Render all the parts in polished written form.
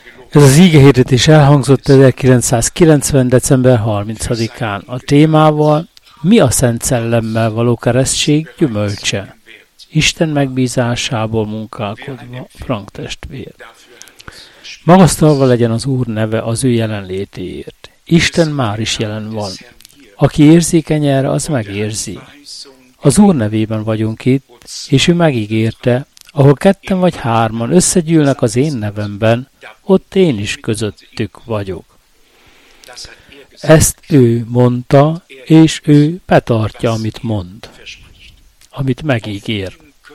Ez az ígehirdetés elhangzott 1990. december 30-án. A témával mi a Szent Szellemmel való keresztség gyümölcse? Isten megbízásából munkálkodva, Frank testvér. Magasztalva legyen az Úr neve az ő jelenlétéért. Isten már is jelen van. Aki érzékeny erre, az megérzi. Az Úr nevében vagyunk itt, és ő megígérte, ahol 2 vagy 3 összegyűlnek az én nevemben, ott én is közöttük vagyok. Ezt ő mondta, és ő betartja, amit mond, amit megígér.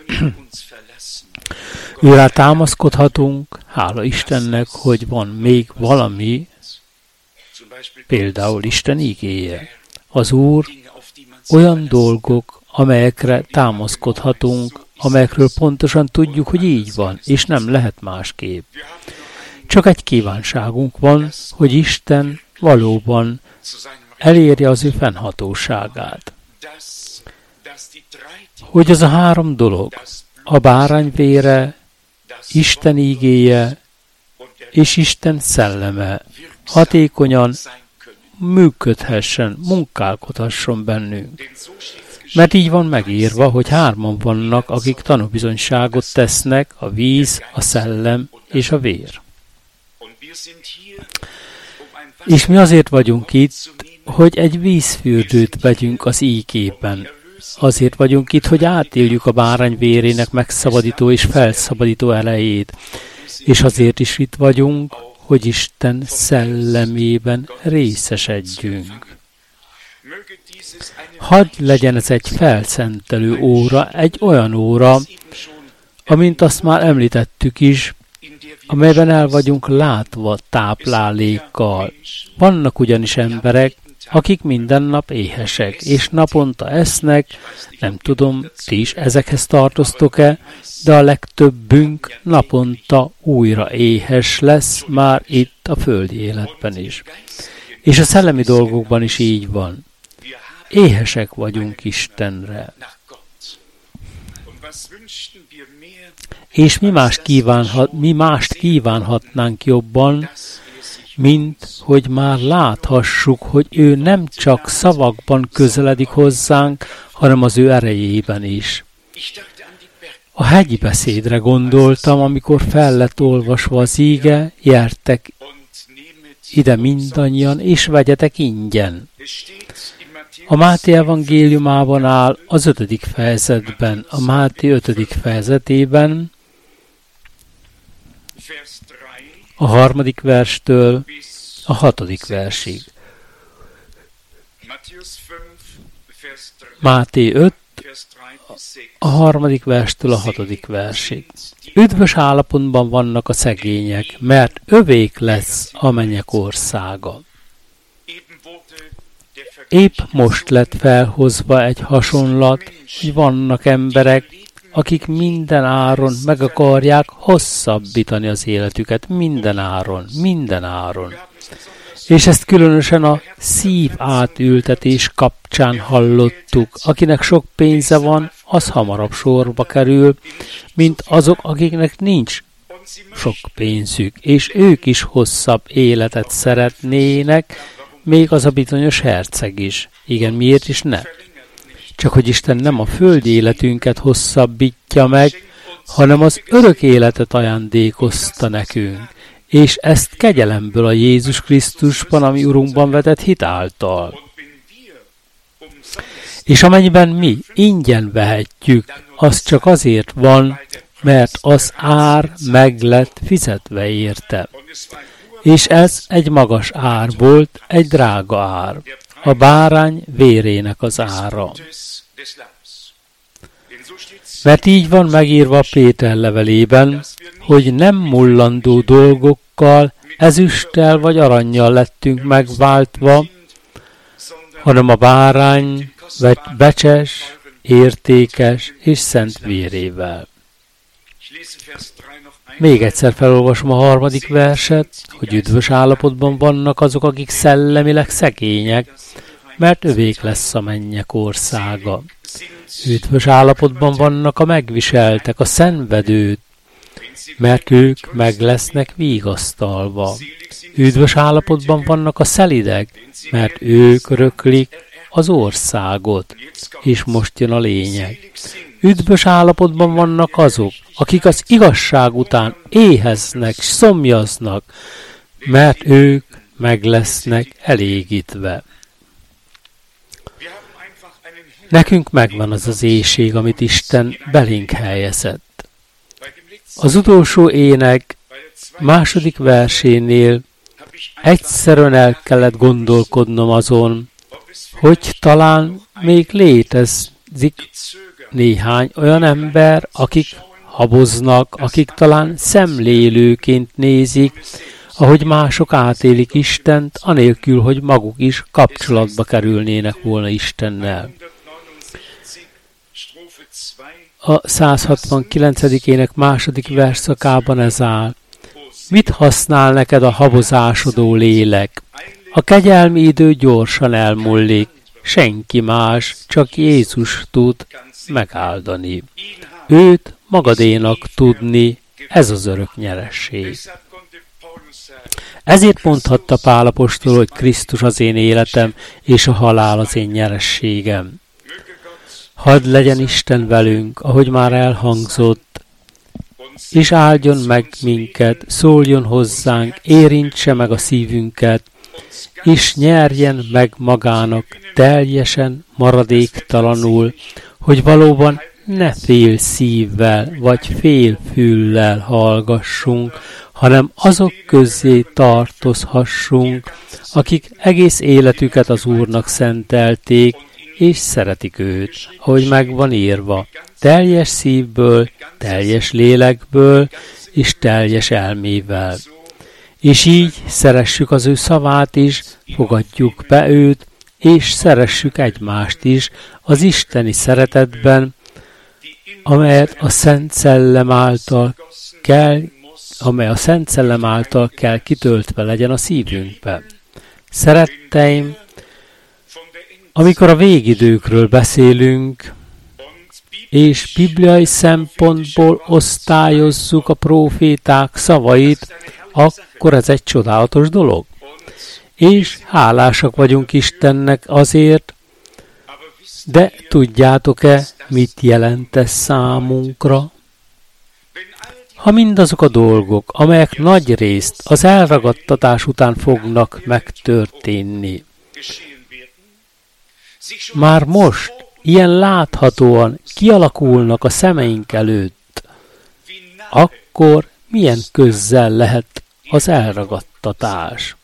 Őrá támaszkodhatunk, hála Istennek, hogy van még valami, például Isten igéje. Az Úr olyan dolgok, amelyekre támaszkodhatunk, amelyekről pontosan tudjuk, hogy így van, és nem lehet másképp. Csak egy kívánságunk van, hogy Isten valóban elérje az ő fennhatóságát. Hogy az a 3 dolog, a bárány vére, Isten igéje és Isten szelleme hatékonyan működhessen, munkálkodhasson bennünk. Mert így van megírva, hogy 3 vannak, akik tanúbizonyságot tesznek, a víz, a szellem és a vér. És mi azért vagyunk itt, hogy egy vízfürdőt vegyünk az ígében. Azért vagyunk itt, hogy átéljük a bárány vérének megszabadító és felszabadító erejét. És azért is itt vagyunk, hogy Isten szellemében részesedjünk. Hadd legyen ez egy felszentelő óra, egy olyan óra, amint azt már említettük is, amelyben el vagyunk látva táplálékkal. Vannak ugyanis emberek, akik minden nap éhesek, és naponta esznek, nem tudom, ti is ezekhez tartoztok-e, de a legtöbbünk naponta újra éhes lesz már itt a földi életben is. És a szellemi dolgokban is így van. Éhesek vagyunk Istenre. És mi mást kívánhatnánk jobban, mint hogy már láthassuk, hogy ő nem csak szavakban közeledik hozzánk, hanem az ő erejében is. A hegyi beszédre gondoltam, amikor fel lett olvasva az íge, gyertek ide mindannyian, és vegyetek ingyen. A Máté evangéliumában áll az 5. fejezetben, a Máté 5. fejezetében, a 3. verstől a 6. versig. Máté 5, a 3. verstől a 6. versig. Üdvös állapotban vannak a szegények, mert övék lesz a mennyek országa. Épp most lett felhozva egy hasonlat, hogy vannak emberek, akik minden áron meg akarják hosszabbítani az életüket, minden áron. És ezt különösen a szív átültetés kapcsán hallottuk. Akinek sok pénze van, az hamarabb sorba kerül, mint azok, akiknek nincs sok pénzük, és ők is hosszabb életet szeretnének, még az a bizonyos herceg is. Igen, miért is ne? Csak hogy Isten nem a földi életünket hosszabbítja meg, hanem az örök életet ajándékozta nekünk. És ezt kegyelemből a Jézus Krisztusban, ami Urunkban vetett hit által. És amennyiben mi ingyen vehetjük, az csak azért van, mert az ár meg lett fizetve érte. És ez egy magas ár volt, egy drága ár. A bárány vérének az ára. Mert így van megírva Péter levelében, hogy nem mullandó dolgokkal, ezüsttel vagy arannyal lettünk megváltva, hanem a bárány becses, értékes és szent vérével. Még egyszer felolvasom a 3. verset, hogy üdvös állapotban vannak azok, akik szellemileg szegények, mert övék lesz a mennyek országa. Üdvös állapotban vannak a megviseltek, a szenvedőt, mert ők meg lesznek vigasztalva. Üdvös állapotban vannak a szelidek, mert ők öröklik az országot. És most jön a lényeg. Üdvös állapotban vannak azok, akik az igazság után éheznek, szomjaznak, mert ők meg lesznek elégítve. Nekünk megvan az az éhség, amit Isten belénk helyezett. Az utolsó ének második versénél egyszerűen el kellett gondolkodnom azon, hogy talán még létezik néhány olyan ember, akik haboznak, akik talán szemlélőként nézik, ahogy mások átélik Istent, anélkül, hogy maguk is kapcsolatba kerülnének volna Istennel. A 169. ének második versszakában ez áll. Mit használ neked a habozásodó lélek? A kegyelmi idő gyorsan elmúlik, senki más, csak Jézus tud megáldani. Őt magadénak tudni, ez az örök nyeresség. Ezért mondhatta Pál apostol, hogy Krisztus az én életem, és a halál az én nyerességem. Hadd legyen Isten velünk, ahogy már elhangzott, és áldjon meg minket, szóljon hozzánk, érintse meg a szívünket, és nyerjen meg magának teljesen, maradéktalanul, hogy valóban ne fél szívvel vagy fél füllel hallgassunk, hanem azok közé tartozhassunk, akik egész életüket az Úrnak szentelték, és szeretik őt, ahogy meg van írva, teljes szívből, teljes lélekből, és teljes elmével. És így szeressük az ő szavát is, fogadjuk be őt, és szeressük egymást is az isteni szeretetben, amely a Szent Szellem által kell kitöltve legyen a szívünkbe. Szeretteim, amikor a végidőkről beszélünk, és bibliai szempontból osztályozzuk a próféták szavait, akkor ez egy csodálatos dolog. És hálásak vagyunk Istennek azért, de tudjátok-e, mit jelent ez számunkra? Ha mindazok a dolgok, amelyek nagy részt az elragadtatás után fognak megtörténni, már most ilyen láthatóan kialakulnak a szemeink előtt, akkor milyen közzel lehet az elragadtatás?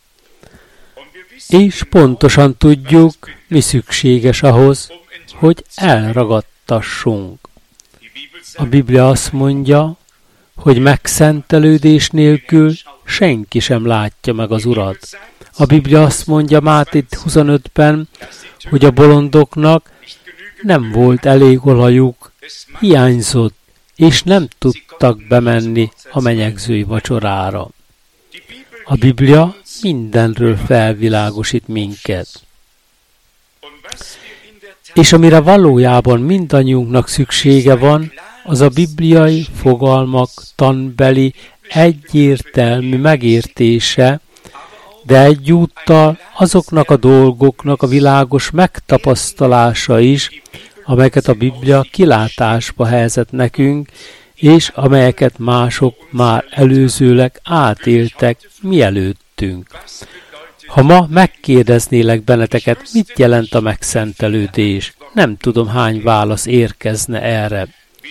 És pontosan tudjuk, mi szükséges ahhoz, hogy elragadtassunk. A Biblia azt mondja, hogy megszentelődés nélkül senki sem látja meg az Urat. A Biblia azt mondja Máté 25-ben, hogy a bolondoknak nem volt elég olajuk, hiányzott, és nem tudtak bemenni a menyegzői vacsorára. A Biblia mindenről felvilágosít minket. És amire valójában mindannyiunknak szüksége van, az a bibliai fogalmak tanbeli egyértelmű megértése, de egyúttal azoknak a dolgoknak a világos megtapasztalása is, amelyeket a Biblia kilátásba helyezett nekünk, és amelyeket mások már előzőleg átéltek mielőttünk. Ha ma megkérdeznélek benneteket, mit jelent a megszentelődés, nem tudom, hány válasz érkezne erre.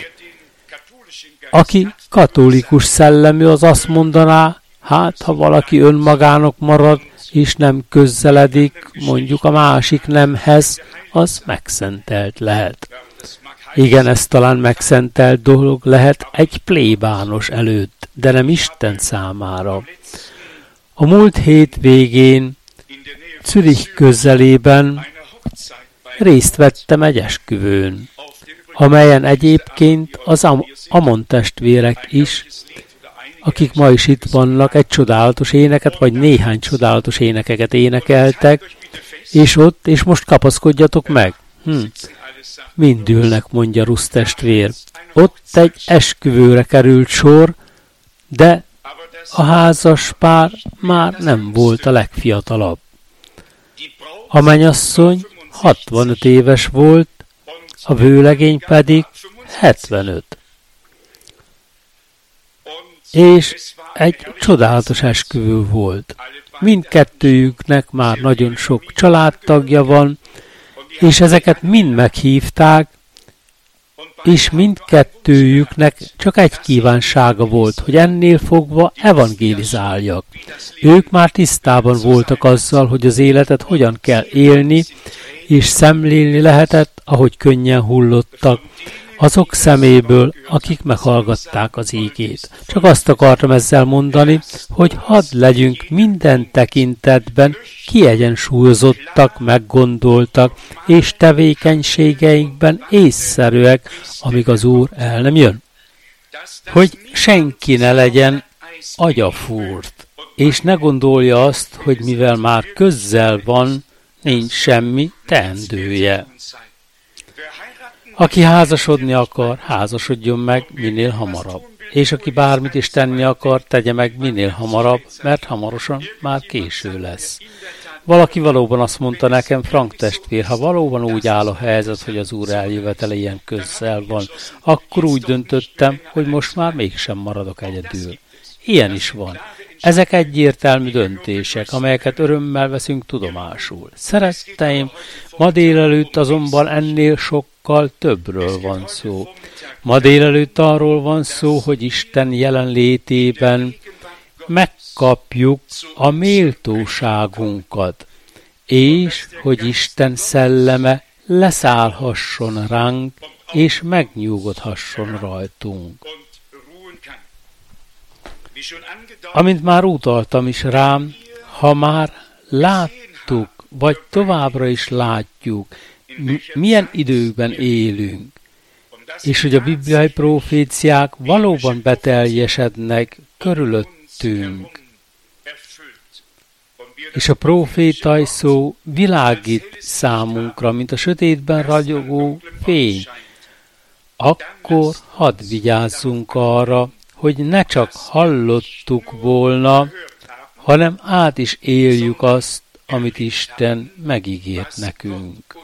Aki katolikus szellemű, az azt mondaná, hát ha valaki önmagának marad, és nem közeledik mondjuk a másik nemhez, az megszentelt lehet. Igen, ez talán megszentelt dolog lehet egy plébános előtt, de nem Isten számára. A múlt hét végén Zürich közelében részt vettem egy esküvőn, amelyen egyébként az Amon testvérek is, akik ma is itt vannak, egy csodálatos éneket, vagy néhány csodálatos énekeket énekeltek, és most kapaszkodjatok meg. Mind ülnek, mondja Rusz testvér. Ott egy esküvőre került sor, de a házas pár már nem volt a legfiatalabb. A mennyasszony 65 éves volt, a vőlegény pedig 75. És egy csodálatos esküvő volt. Mindkettőjüknek már nagyon sok családtagja van, és ezeket mind meghívták, és mindkettőjüknek csak egy kívánsága volt, hogy ennél fogva evangélizáljak. Ők már tisztában voltak azzal, hogy az életet hogyan kell élni, és szemlélni lehetett, ahogy könnyen hullottak, azok szeméből, akik meghallgatták az ígét. Csak azt akartam ezzel mondani, hogy hadd legyünk minden tekintetben kiegyensúlyozottak, meggondoltak, és tevékenységeinkben észszerűek, amíg az Úr el nem jön. Hogy senki ne legyen agyafúrt, és ne gondolja azt, hogy mivel már közzel van, nincs semmi teendője. Aki házasodni akar, házasodjon meg minél hamarabb. És aki bármit is tenni akar, tegye meg minél hamarabb, mert hamarosan már késő lesz. Valaki valóban azt mondta nekem, Frank testvér, ha valóban úgy áll a helyzet, hogy az Úr eljövetele ilyen közel van, akkor úgy döntöttem, hogy most már mégsem maradok egyedül. Ilyen is van. Ezek egyértelmű döntések, amelyeket örömmel veszünk tudomásul. Szeretteim, ma délelőtt azonban ennél sokkal többről van szó. Ma délelőtt arról van szó, hogy Isten jelenlétében megkapjuk a méltóságunkat, és hogy Isten szelleme leszállhasson ránk, és megnyugodhasson rajtunk. Amint már utaltam is rám, ha már láttuk, vagy továbbra is látjuk, milyen időkben élünk, és hogy a bibliai proféciák valóban beteljesednek körülöttünk, és a profétai szó világít számunkra, mint a sötétben ragyogó fény, akkor hadd vigyázzunk arra, hogy ne csak hallottuk volna, hanem át is éljük azt, amit Isten megígért nekünk.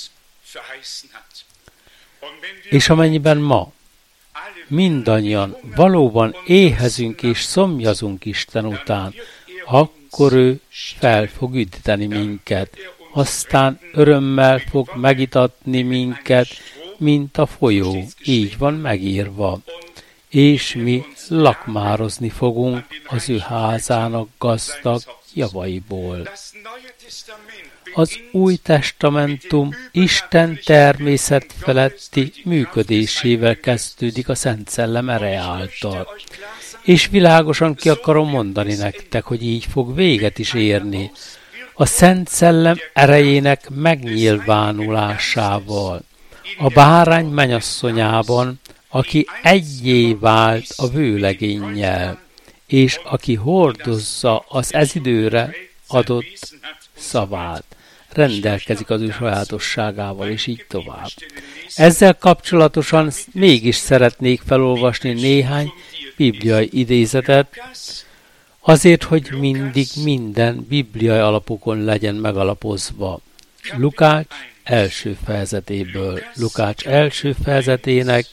És amennyiben ma mindannyian valóban éhezünk és szomjazunk Isten után, akkor ő fel fog üdíteni minket, aztán örömmel fog megitatni minket, mint a folyó, így van megírva. És mi lakmározni fogunk az ő házának gazdag javaiból. Az Új Testamentum Isten természet feletti működésével kezdődik a Szent Szellem ereje által. És világosan ki akarom mondani nektek, hogy így fog véget is érni. A Szent Szellem erejének megnyilvánulásával, a bárány mennyasszonyában, aki egyé vált a vőlegénnyel, és aki hordozza az ez időre adott szavát, rendelkezik az ő sajátosságával, és így tovább. Ezzel kapcsolatosan mégis szeretnék felolvasni néhány bibliai idézetet, azért, hogy mindig minden bibliai alapokon legyen megalapozva. Lukács első fejezetéből, Lukács első fejezetének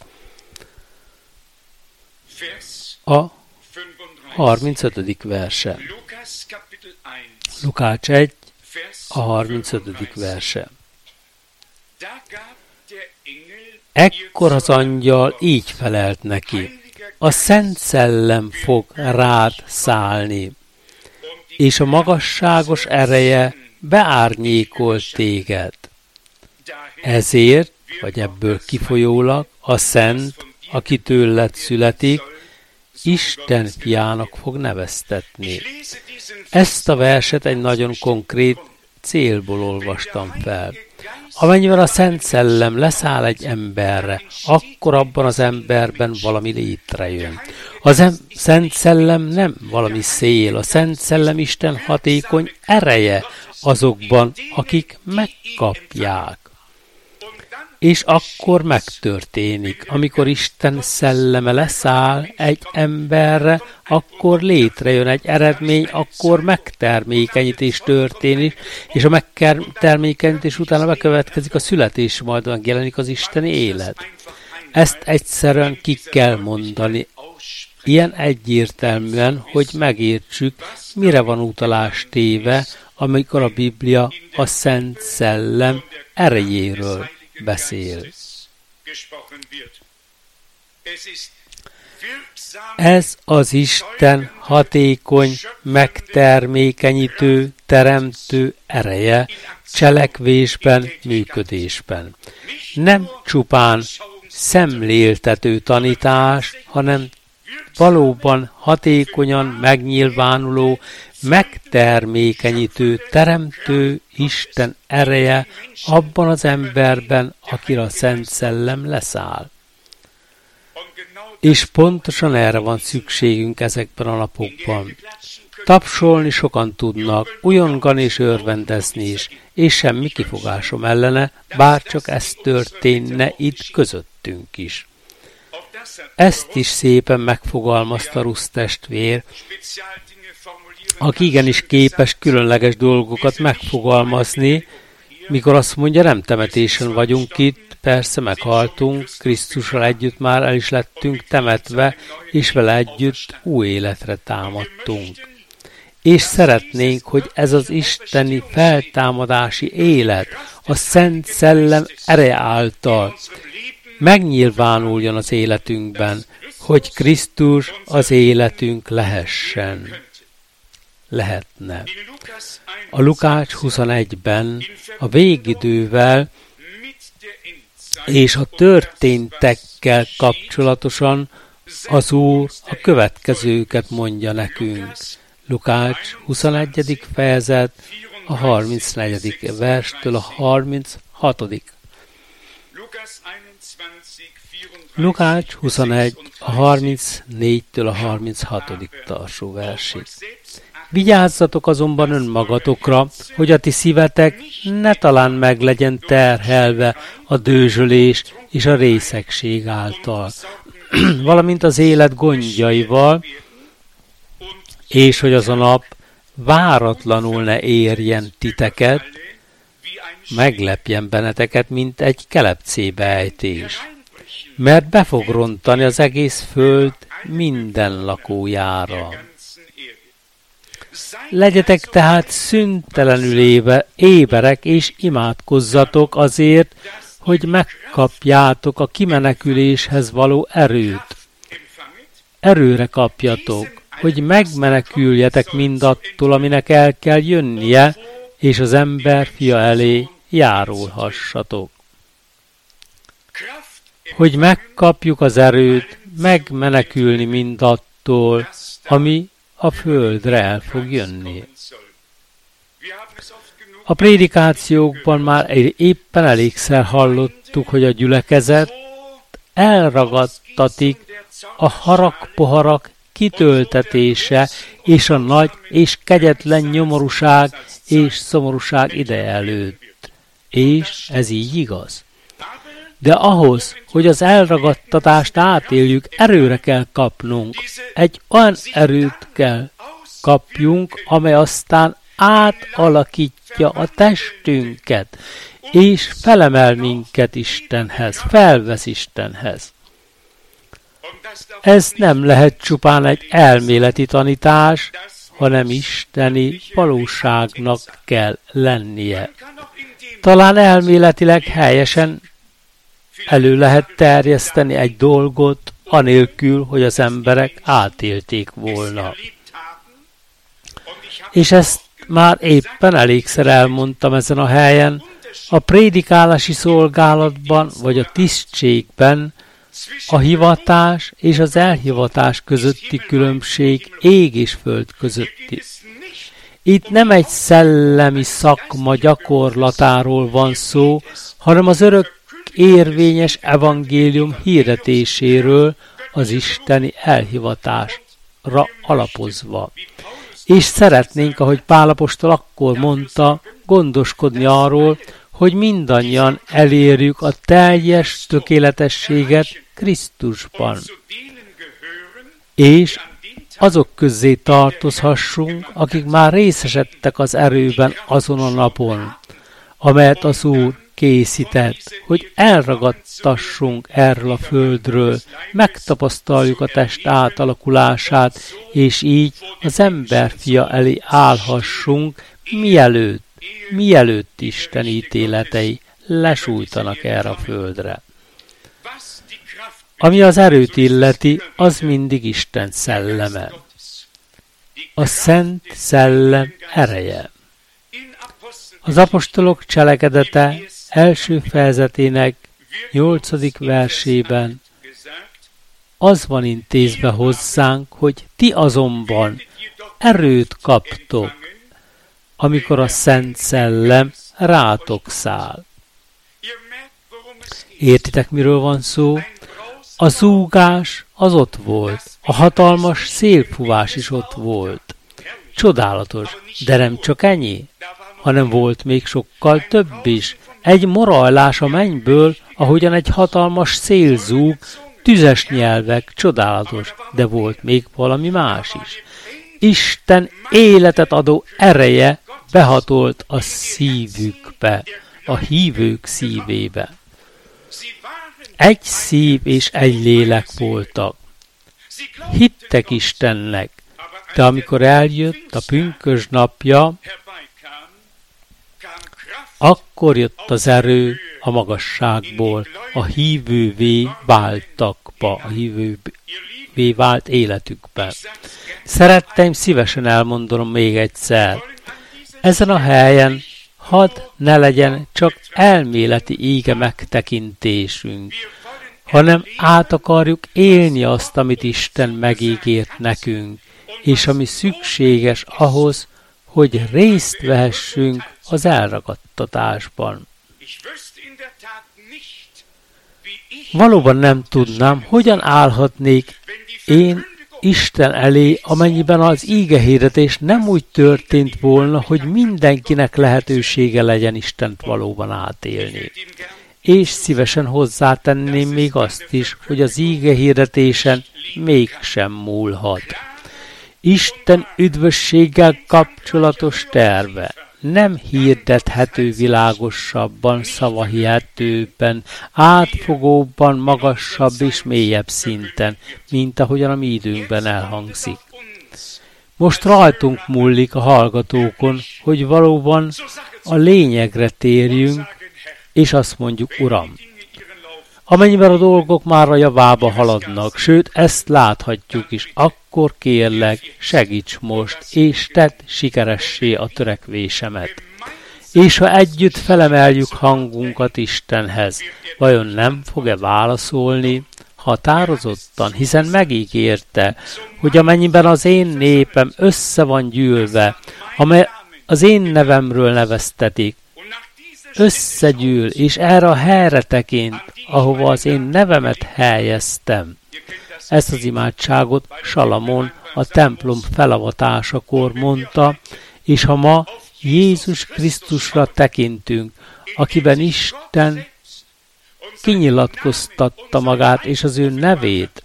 a 35. verse. Lukács 1, a 35. verse. Ekkor az angyal így felelt neki: a Szent Szellem fog rád szállni, és a magasságos ereje beárnyékol téged. Ezért, vagy ebből kifolyólag, a Szent, aki tőled születik, Isten fiának fog neveztetni. Ezt a verset egy nagyon konkrét célból olvastam fel. Amennyiben a Szent Szellem leszáll egy emberre, akkor abban az emberben valami létrejön. A Szent Szellem nem valami szél, a Szent Szellem Isten hatékony ereje azokban, akik megkapják. És akkor megtörténik. Amikor Isten szelleme leszáll egy emberre, akkor létrejön egy eredmény, akkor megtermékenyítés történik, és a megtermékenyítés utána bekövetkezik a születés, majd megjelenik az isteni élet. Ezt egyszerűen ki kell mondani. Ilyen egyértelműen, hogy megértsük, mire van utalás téve, amikor a Biblia a Szent Szellem erejéről beszél. Ez az Isten hatékony, megtermékenyítő, teremtő ereje cselekvésben, működésben. Nem csupán szemléltető tanítás, hanem valóban hatékonyan megnyilvánuló, megtermékenyítő, teremtő Isten ereje abban az emberben, akire a Szent Szellem leszáll. És pontosan erre van szükségünk ezekben a napokban. Tapsolni sokan tudnak, ujjongani és örvendezni is, és semmi kifogásom ellene, bár csak ez történne itt közöttünk is. Ezt is szépen megfogalmazta Rusz testvér, aki igenis képes különleges dolgokat megfogalmazni, mikor azt mondja, nem temetésen vagyunk itt, persze meghaltunk, Krisztussal együtt már el is lettünk temetve, és vele együtt új életre támadtunk. És szeretnénk, hogy ez az isteni feltámadási élet, a Szent Szellem ereje által megnyilvánuljon az életünkben, hogy Krisztus az életünk lehetne. A Lukács 21-ben a végidővel és a történtekkel kapcsolatosan az Úr a következőket mondja nekünk. Lukács 21. fejezet, a 34. verstől a 36. Lukács 21, a 34-től a 36. tarsó versig. Vigyázzatok azonban önmagatokra, hogy a ti szívetek ne talán meg legyen terhelve a dőzsölés és a részegség által, valamint az élet gondjaival, és hogy az a nap váratlanul ne érjen titeket, meglepjen benneteket, mint egy kelepcébe ejtés. Mert be fog rontani az egész föld minden lakójára. Legyetek tehát szüntelenül éberek, és imádkozzatok azért, hogy megkapjátok a kimeneküléshez való erőt. Erőre kapjatok, hogy megmeneküljetek mindattól, aminek el kell jönnie, és az ember fia elé járulhassatok. Hogy megkapjuk az erőt, megmenekülni mindattól, ami a földre el fog jönni. A prédikációkban már éppen elégszer hallottuk, hogy a gyülekezet elragadtatik a haragpoharak kitöltetése és a nagy és kegyetlen nyomorúság és szomorúság ideje előtt. És ez így igaz. De ahhoz, hogy az elragadtatást átéljük, erőre kell kapnunk. Egy olyan erőt kell kapjunk, amely aztán átalakítja a testünket, és felemel minket Istenhez, felvesz Istenhez. Ez nem lehet csupán egy elméleti tanítás, hanem isteni valóságnak kell lennie. Talán elméletileg helyesen elő lehet terjeszteni egy dolgot, anélkül, hogy az emberek átélték volna. És ezt már éppen elégszer elmondtam ezen a helyen, a prédikálási szolgálatban vagy a tisztségben a hivatás és az elhivatás közötti különbség ég és föld közötti. Itt nem egy szellemi szakma gyakorlatáról van szó, hanem az örök érvényes evangélium hirdetéséről az isteni elhivatásra alapozva. És szeretnénk, ahogy Pál apostol akkor mondta, gondoskodni arról, hogy mindannyian elérjük a teljes tökéletességet Krisztusban, és azok közé tartozhassunk, akik már részesedtek az erőben azon a napon, amelyet az Úr készített, hogy elragadtassunk erről a földről, megtapasztaljuk a test átalakulását, és így az emberfia elé állhassunk, mielőtt Isten ítéletei lesújtanak erre a földre. Ami az erőt illeti, az mindig Isten szelleme. A Szent Szellem ereje. Az apostolok cselekedete első fejezetének 8. versében az van intézve hozzánk, hogy ti azonban erőt kaptok, amikor a Szent Szellem rátok száll. Értitek, miről van szó? A zúgás az ott volt, a hatalmas szélfúvás is ott volt. Csodálatos, de nem csak ennyi, hanem volt még sokkal több is. Egy morajlás a mennyből, ahogyan egy hatalmas szél zúg, tüzes nyelvek, csodálatos, de volt még valami más is. Isten életet adó ereje behatolt a szívükbe, a hívők szívébe. Egy szív és egy lélek voltak. Hittek Istennek, de amikor eljött a pünkösd napja, akkor jött az erő a magasságból, a hívővé váltakba, a hívővé vált életükbe. Szeretteim, szívesen elmondom még egyszer. Ezen a helyen hadd ne legyen csak elméleti ége megtekintésünk, hanem át akarjuk élni azt, amit Isten megígért nekünk, és ami szükséges ahhoz, hogy részt vehessünk az elragadtatásban. Valóban nem tudnám, hogyan állhatnék én Isten elé, amennyiben az ígehirdetés nem úgy történt volna, hogy mindenkinek lehetősége legyen Istent valóban átélni. És szívesen hozzátenném még azt is, hogy az ígehirdetésen mégsem múlhat. Isten üdvösséggel kapcsolatos terve nem hirdethető világosabban, szavahihetőbben, átfogóbban, magasabb és mélyebb szinten, mint ahogyan a mi időnkben elhangzik. Most rajtunk múlik a hallgatókon, hogy valóban a lényegre térjünk, és azt mondjuk, Uram, amennyiben a dolgok már a javába haladnak, sőt, ezt láthatjuk is, akkor kérlek, segíts most, és tedd sikeressé a törekvésemet. És ha együtt felemeljük hangunkat Istenhez, vajon nem fog-e válaszolni? Határozottan, hiszen megígérte, hogy amennyiben az én népem össze van gyűlve, amely az én nevemről neveztetik, összegyűl, és erre a helyre tekint, ahova az én nevemet helyeztem. Ezt az imádságot Salamon a templom felavatásakor mondta, és ha ma Jézus Krisztusra tekintünk, akiben Isten kinyilatkoztatta magát és az ő nevét,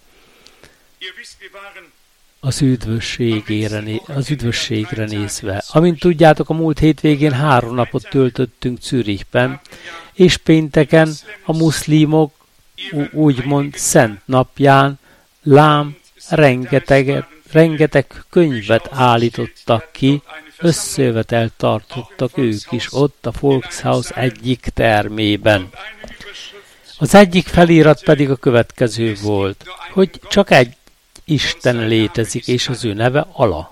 az üdvösségre nézve. Amint tudjátok, a múlt hétvégén 3 napot töltöttünk Zürichben, és pénteken a muszlimok úgymond szent napján rengeteg könyvet állítottak ki, összejövetelt tartottak ők is ott a Volkshaus egyik termében. Az egyik felirat pedig a következő volt, hogy csak egy Isten létezik, és az ő neve Allah.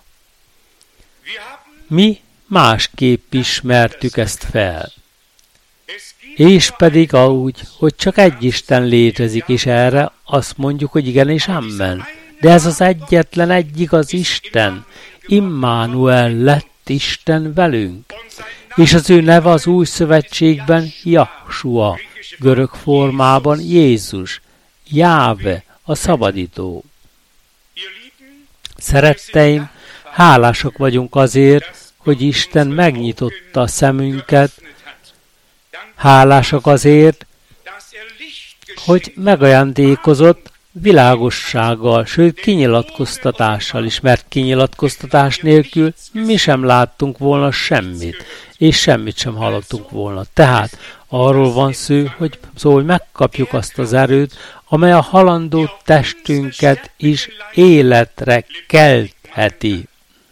Mi másképp ismertük ezt fel. És pedig úgy, hogy csak egy Isten létezik, és erre azt mondjuk, hogy igen és amen. De ez az egyetlen egy igaz Isten, Immanuel lett Isten velünk. És az ő neve az új szövetségben Jahsua, görög formában Jézus, Jáve, a szabadító. Szeretteim, hálásak vagyunk azért, hogy Isten megnyitotta a szemünket, Hálásak azért, hogy megajándékozott világossággal, sőt kinyilatkoztatással is, mert kinyilatkoztatás nélkül mi sem láttunk volna semmit, és semmit sem hallottunk volna. Tehát arról van szó, hogy megkapjuk azt az erőt, amely a halandó testünket is életre keltheti.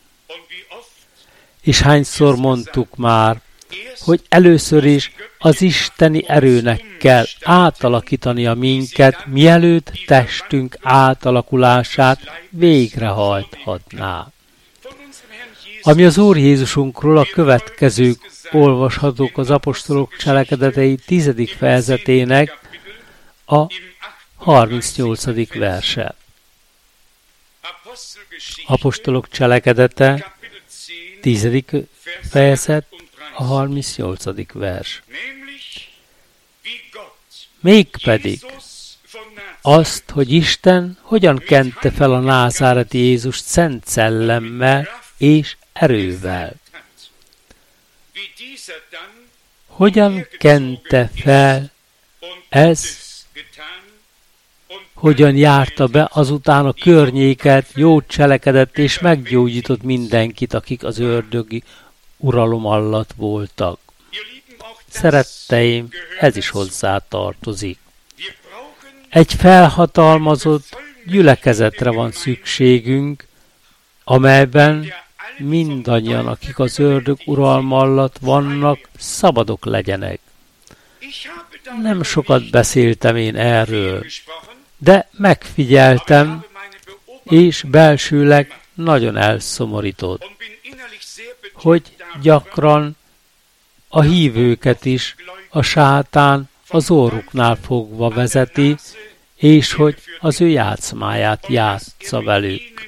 És hányszor mondtuk már, hogy először is az isteni erőnek kell átalakítania minket, mielőtt testünk átalakulását végrehajthatná. Ami az Úr Jézusunkról a következők olvashatók az apostolok cselekedetei 10. fejezetének a 38. verse. Apostolok cselekedete 10. fejezet, a 38. vers. Mégpedig azt, hogy Isten hogyan kente fel a názáreti Jézust szent szellemmel és erővel. Hogyan kente fel ez, hogyan járta be azután a környéket, jót cselekedett és meggyógyított mindenkit, akik az ördögi uralom alatt voltak. Szeretteim, ez is hozzá tartozik. Egy felhatalmazott gyülekezetre van szükségünk, amelyben mindannyian, akik az ördög uralma alatt vannak, szabadok legyenek. Nem sokat beszéltem én erről, de megfigyeltem, és belsőleg nagyon elszomorított, hogy gyakran a hívőket is a sátán az orruknál fogva vezeti, és hogy az ő játszmáját játsza velük.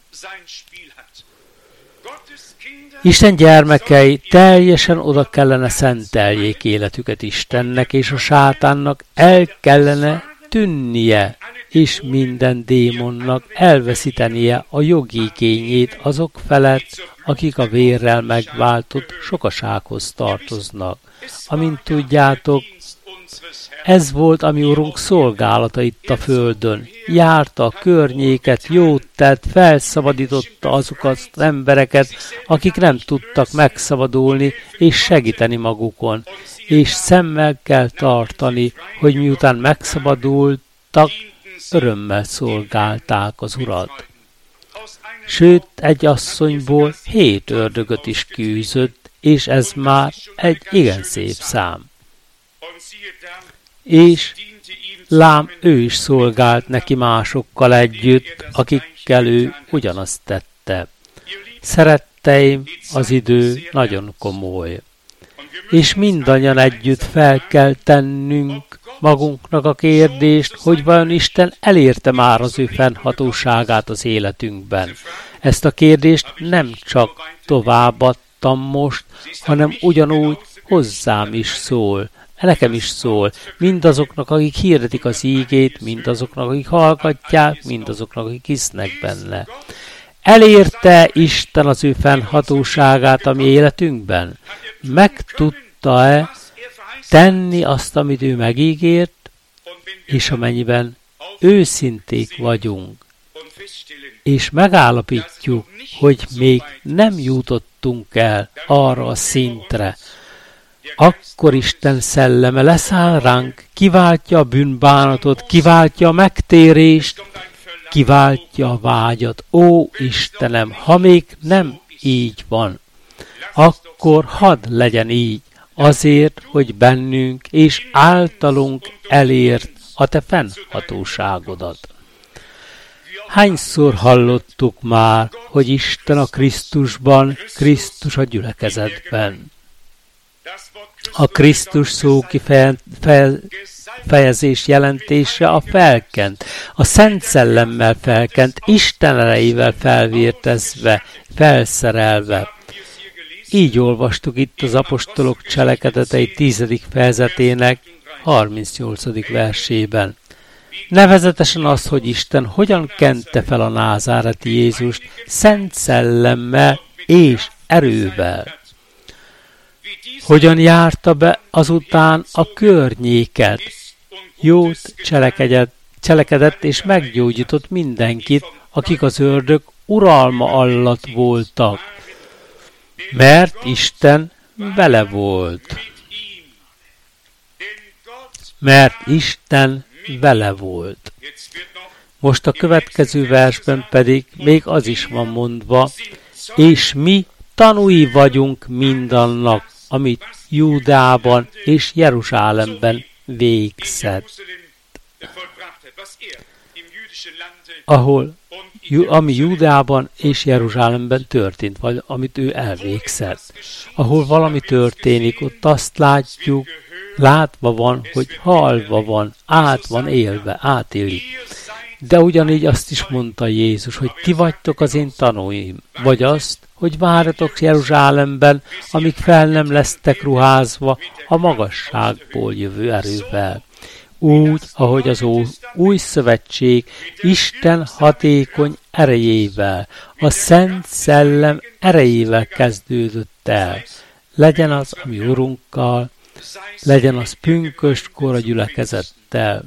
Isten gyermekei teljesen oda kellene szenteljék életüket Istennek, és a sátánnak el kellene tűnnie, és minden démonnak elveszítenie a jogigényét azok felett, akik a vérrel megváltott sokasághoz tartoznak. Amint tudjátok, ez volt a mi Urunk szolgálata itt a földön. Járta a környéket, jót tett, felszabadította azokat az embereket, akik nem tudtak megszabadulni és segíteni magukon. És szemmel kell tartani, hogy miután megszabadultak, örömmel szolgálták az Urat. Sőt, egy asszonyból 7 ördögöt is kiűzött, és ez már egy igen szép szám. És lám, ő is szolgált neki másokkal együtt, akikkel ő ugyanazt tette. Szeretteim, az idő nagyon komoly. És mindannyian együtt fel kell tennünk magunknak a kérdést, hogy vajon Isten elérte már az ő fennhatóságát az életünkben. Ezt a kérdést nem csak továbbadtam most, hanem ugyanúgy hozzám is szól. Nekem is szól, mindazoknak, akik hirdetik az ígét, mindazoknak, akik hallgatják, mindazoknak, akik hisznek benne. Elérte Isten az ő fennhatóságát a mi életünkben? Meg tudta-e tenni azt, amit ő megígért, és amennyiben őszinték vagyunk, és megállapítjuk, hogy még nem jutottunk el arra a szintre, akkor Isten szelleme leszáll ránk, kiváltja a bűnbánatot, kiváltja a megtérést, kiváltja a vágyat. Ó, Istenem, ha még nem így van, akkor hadd legyen így, azért, hogy bennünk és általunk elért a te fennhatóságodat. Hányszor hallottuk már, hogy Isten a Krisztusban, Krisztus a gyülekezetben. A Krisztus szó kifejezés jelentése a felkent, a Szent Szellemmel felkent, Isten erejével felvértezve, felszerelve. Így olvastuk itt az apostolok cselekedetei 10. fejezetének 38. versében. Nevezetesen az, hogy Isten hogyan kente fel a názáreti Jézust Szent Szellemmel és erővel. hogyan járta be azután a környéket. Jót cselekedett és meggyógyított mindenkit, akik az ördög uralma alatt voltak, mert Isten vele volt. Mert Isten vele volt. Most a következő versben pedig még az is van mondva, és mi tanúi vagyunk mindannak, amit Júdeában és Jeruzsálemben végzett. Ami Júdeában és Jeruzsálemben történt, vagy amit ő elvégzett. Ahol valami történik, ott azt látjuk, látva van, hogy halva van, át van élve, átélik. De ugyanígy azt is mondta Jézus, hogy ti vagytok az én tanúim, vagy azt, hogy várjatok Jeruzsálemben, amíg fel nem lesztek ruházva a magasságból jövő erővel. Úgy, ahogy az új szövetség Isten hatékony erejével, a Szent Szellem erejével kezdődött el. Legyen az a mi Urunkkal, legyen az pünköstkor a gyülekezettel.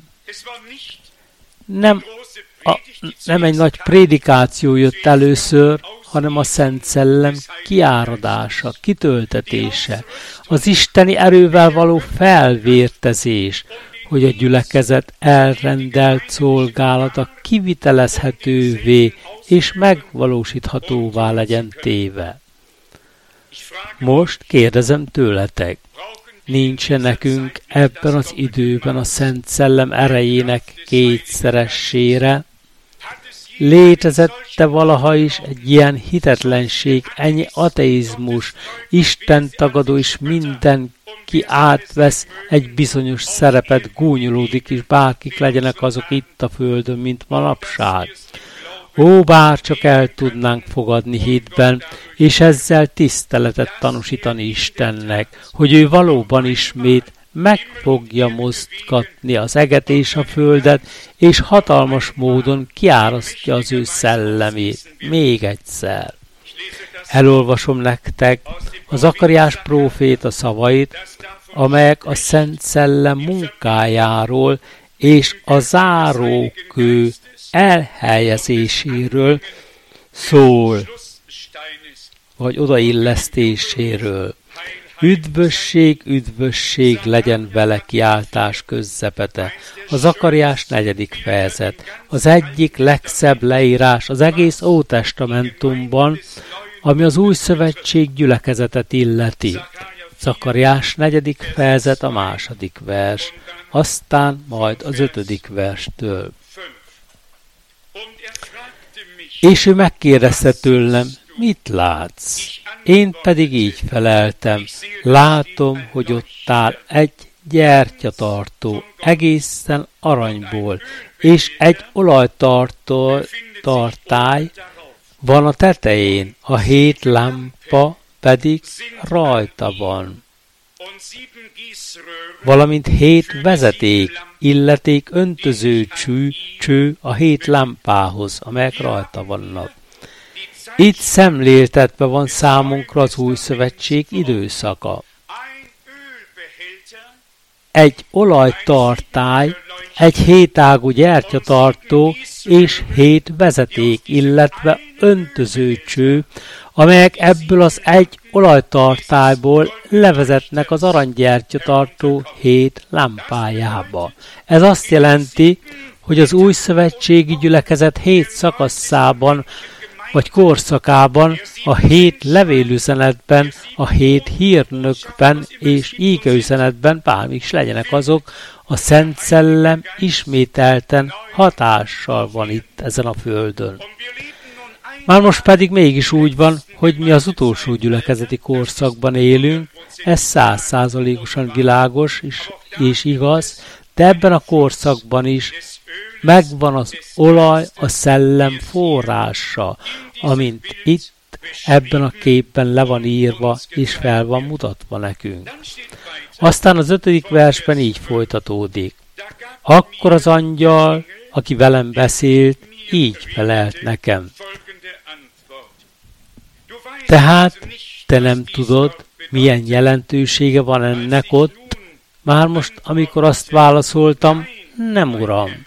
Nem egy nagy prédikáció jött először, hanem a Szent Szellem kiáradása, kitöltetése, az isteni erővel való felvértezés, hogy a gyülekezet elrendelt szolgálata kivitelezhetővé és megvalósíthatóvá legyen téve. Most kérdezem tőletek, nincs-e nekünk ebben az időben a Szent Szellem erejének kétszeressére? Létezette valaha is egy ilyen hitetlenség, ennyi ateizmus, Isten tagadó és mindenki átvesz egy bizonyos szerepet, gúnyolódik, és bárkik legyenek azok itt a földön, mint manapság. Ó, bár csak el tudnánk fogadni hitben, és ezzel tiszteletet tanúsítani Istennek, hogy ő valóban ismét meg fogja mozgatni az eget és a földet, és hatalmas módon kiárasztja az ő szellemét. Még egyszer. Elolvasom nektek a Zakariás próféta szavait, amelyek a Szent Szellem munkájáról és a zárókő elhelyezéséről szól, vagy odaillesztéséről. Üdvösség, üdvösség legyen vele kiáltás közzepete. A Zakariás 4. fejezet. Az egyik legszebb leírás az egész Ótestamentumban, ami az új szövetség gyülekezetet illeti. Zakariás 4. fejezet a 2. vers, aztán majd az 5. verstől. És ő megkérdezte tőlem, mit látsz? Én pedig így feleltem, látom, hogy ott áll egy gyertyatartó, egészen aranyból, és egy olajtartály van a tetején, a 7 lámpa pedig rajta van. Valamint 7 vezeték, illeték öntöző cső a 7 lámpához, amelyek rajta vannak. Itt szemléltetve van számunkra az új szövetség időszaka. Egy olajtartály, egy 7 ágú gyertyatartó és 7 vezeték, illetve öntöző cső, amelyek ebből az egy olajtartályból levezetnek az aranygyertyatartó 7 lámpájába. Ez azt jelenti, hogy az új szövetségi gyülekezet 7 szakaszában vagy korszakában, a 7 levélüzenetben, a 7 hírnökben és ígeüzenetben, bármik is legyenek azok, a Szent Szellem ismételten hatással van itt ezen a földön. Már most pedig mégis úgy van, hogy mi az utolsó gyülekezeti korszakban élünk, ez 100%-osan világos és igaz, de ebben a korszakban is megvan az olaj, a szellem forrása, amint itt ebben a képben le van írva és fel van mutatva nekünk. Aztán az 5. versben így folytatódik. Akkor az angyal, aki velem beszélt, így felelt nekem. Tehát te nem tudod, milyen jelentősége van ennek ott? Már most, amikor azt válaszoltam, nem, Uram.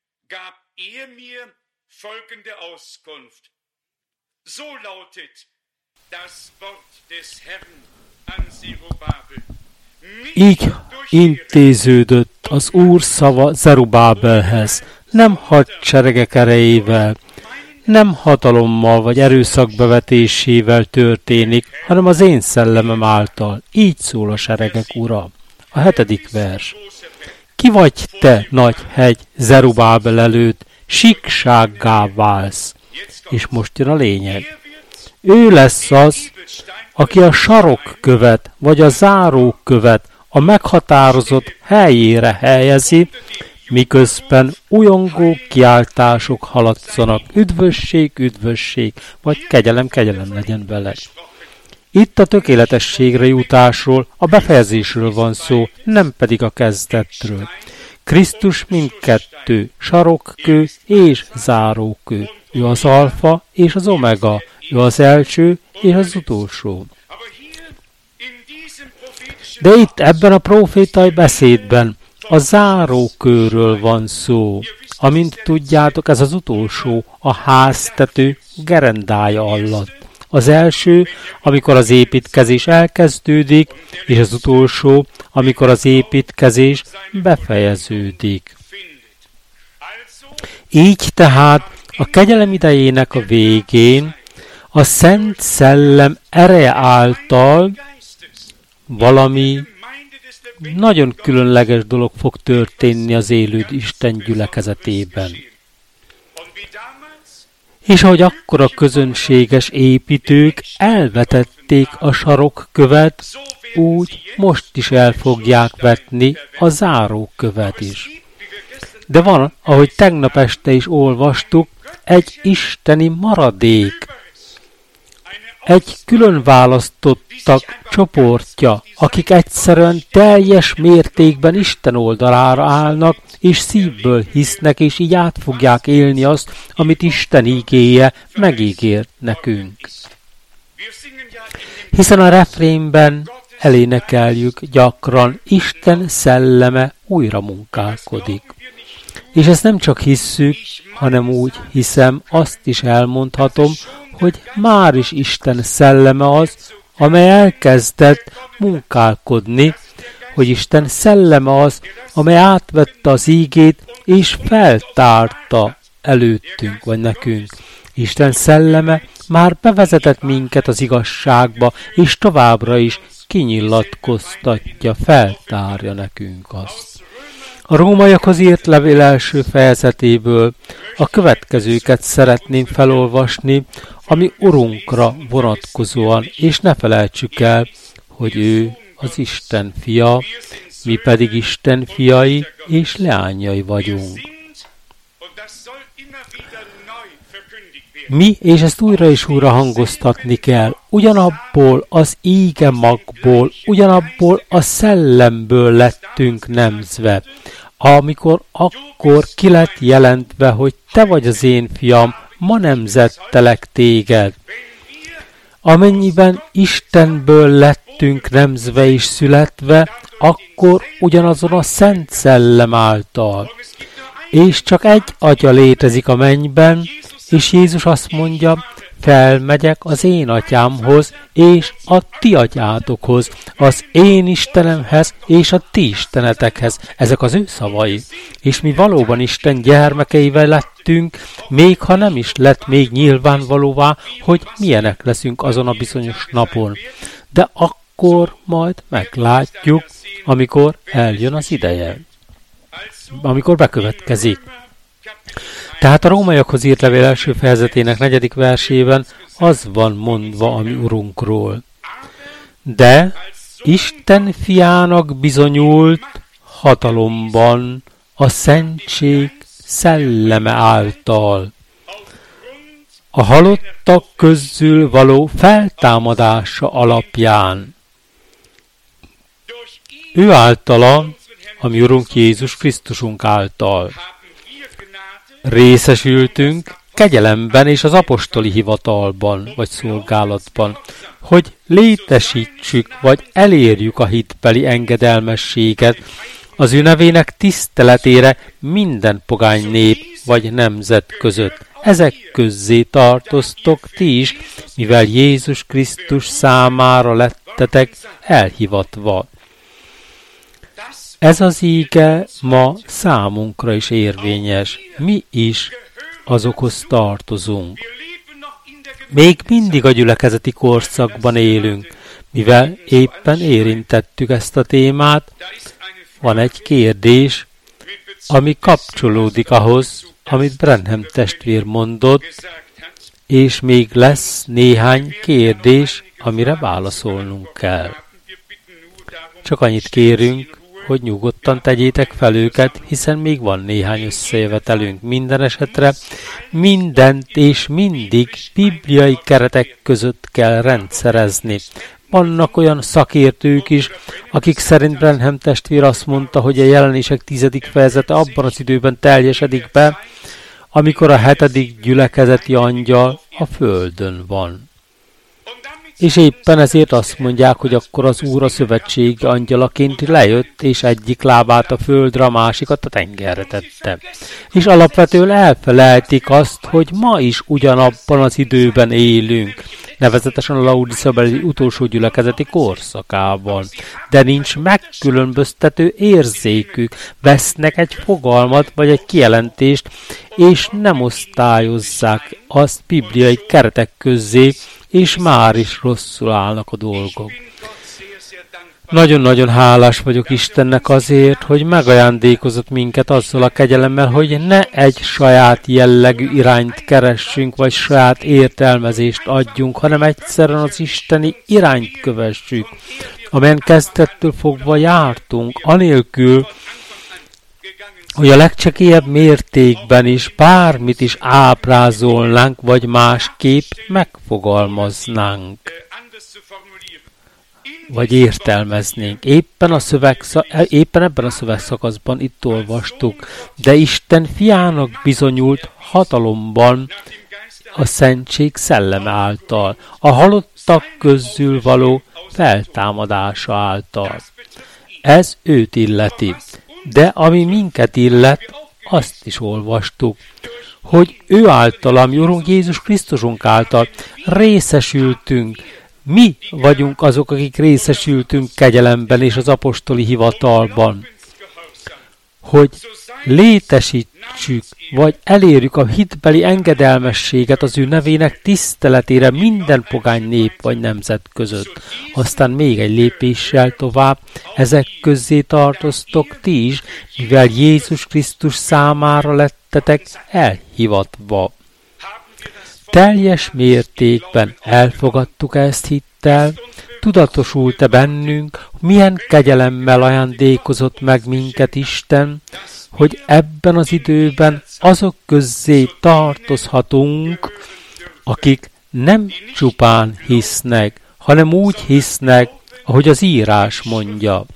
Így intéződött az Úr szava Zerubábelhez, nem hadseregek erejével, nem hatalommal vagy erőszak bevetésével történik, hanem az én szellemem által. Így szól a seregek Ura. A 7. vers. Ki vagy te, nagy hegy, Zerubábel előtt, síksággá válsz. És most jön a lényeg. Ő lesz az, aki a sarokkövet, vagy a zárókövet a meghatározott helyére helyezi, miközben ujjongó kiáltások haladszanak, üdvösség, üdvösség, vagy kegyelem, kegyelem legyen vele. Itt a tökéletességre jutásról, a befejezésről van szó, nem pedig a kezdetről. Krisztus mindkettő, sarokkő és zárókő. Ő az alfa és az omega, ő az első és az utolsó. De itt ebben a profétai beszédben a zárókőről van szó. Amint tudjátok, ez az utolsó, a háztető gerendája alatt. Az első, amikor az építkezés elkezdődik, és az utolsó, amikor az építkezés befejeződik. Így tehát a kegyelem idejének a végén a Szent Szellem ereje által valami nagyon különleges dolog fog történni az élő Isten gyülekezetében. És ahogy akkor a közönséges építők elvetették a sarokkövet, úgy most is el fogják vetni a zárókövet is. De van, ahogy tegnap este is olvastuk, egy isteni maradék, egy külön választottak csoportja, akik egyszerűen teljes mértékben Isten oldalára állnak, és szívből hisznek, és így át fogják élni azt, amit Isten igéje megígért nekünk. Hiszen a refrénben elénekeljük gyakran, Isten szelleme újra munkálkodik. És ezt nem csak hisszük, hanem úgy hiszem, azt is elmondhatom, hogy már is Isten szelleme az, amely elkezdett munkálkodni, hogy Isten szelleme az, amely átvette az ígét, és feltárta előttünk, vagy nekünk. Isten szelleme már bevezetett minket az igazságba, és továbbra is kinyilatkoztatja, feltárja nekünk azt. A rómaiakhoz írt levél első fejezetéből a következőket szeretném felolvasni, ami Urunkra vonatkozóan, és ne felejtsük el, hogy ő az Isten fia, mi pedig Isten fiai és leányai vagyunk. Mi, és ezt újra és újra hangoztatni kell, ugyanabból az íge magból, ugyanabból a szellemből lettünk nemzve, amikor akkor ki lett jelentve, hogy te vagy az én fiam, ma nemzettelek téged. Amennyiben Istenből lettünk nemzve és születve, akkor ugyanazon a Szent Szellem által. És csak egy atya létezik a mennyben, és Jézus azt mondja, felmegyek az én atyámhoz, és a ti atyátokhoz, az én Istenemhez, és a ti istenetekhez. Ezek az ő szavai. És mi valóban Isten gyermekeivel lettünk, még ha nem is lett még nyilvánvalóvá, hogy milyenek leszünk azon a bizonyos napon. De akkor majd meglátjuk, amikor eljön az ideje. Amikor bekövetkezik. Tehát a rómaiakhoz írt levél első fejezetének 4. versében az van mondva a mi Urunkról. De Isten fiának bizonyult hatalomban a szentség szelleme által. A halottak közül való feltámadása alapján. Ő általa, a mi Urunk Jézus Krisztusunk által részesültünk kegyelemben és az apostoli hivatalban vagy szolgálatban, hogy létesítsük vagy elérjük a hitbeli engedelmességet az ő nevének tiszteletére minden pogány nép vagy nemzet között. Ezek közzé tartoztok ti is, mivel Jézus Krisztus számára lettetek elhivatva. Ez az íge ma számunkra is érvényes. Mi is azokhoz tartozunk. Még mindig a gyülekezeti korszakban élünk, mivel éppen érintettük ezt a témát. Van egy kérdés, ami kapcsolódik ahhoz, amit Branham testvér mondott, és még lesz néhány kérdés, amire válaszolnunk kell. Csak annyit kérünk, hogy nyugodtan tegyétek fel őket, hiszen még van néhány összejövetelünk. Minden esetre mindent és mindig bibliai keretek között kell rendszerezni. Vannak olyan szakértők is, akik szerint Branham testvér azt mondta, hogy a Jelenések 10. fejezete abban az időben teljesedik be, amikor a 7. gyülekezeti angyal a földön van. És éppen ezért azt mondják, hogy akkor az Úr a szövetség angyalaként lejött, és egyik lábát a földre, a másikat a tengerre tette. És alapvetően elfelejtik azt, hogy ma is ugyanabban az időben élünk, nevezetesen a Laodiceabeli utolsó gyülekezeti korszakában. De nincs megkülönböztető érzékük, vesznek egy fogalmat vagy egy kijelentést, és nem osztályozzák azt bibliai keretek közzé, és már is rosszul állnak a dolgok. Nagyon-nagyon hálás vagyok Istennek azért, hogy megajándékozott minket azzal a kegyelemmel, hogy ne egy saját jellegű irányt keressünk, vagy saját értelmezést adjunk, hanem egyszerűen az isteni irányt kövessük, amelyen kezdettől fogva jártunk, anélkül, hogy a legcsekélyebb mértékben is bármit is ábrázolnánk, vagy másképp megfogalmaznánk, vagy értelmeznénk. Éppen ebben a szövegszakaszban itt olvastuk, de Isten fiának bizonyult hatalomban a szentség szelleme által, a halottak közül való feltámadása által. Ez őt illeti. De ami minket illet, azt is olvastuk, hogy ő által, ami Urunk Jézus Krisztusunk által részesültünk. Mi vagyunk azok, akik részesültünk kegyelemben és az apostoli hivatalban, hogy létesítsük, vagy elérjük a hitbeli engedelmességet az ő nevének tiszteletére minden pogány nép vagy nemzet között. Aztán még egy lépéssel tovább, ezek közzé tartoztok ti is, mivel Jézus Krisztus számára lettetek elhivatva. Teljes mértékben elfogadtuk ezt hittel, tudatosult-e bennünk, milyen kegyelemmel ajándékozott meg minket Isten, hogy ebben az időben azok közzé tartozhatunk, akik nem csupán hisznek, hanem úgy hisznek, ahogy az írás mondja.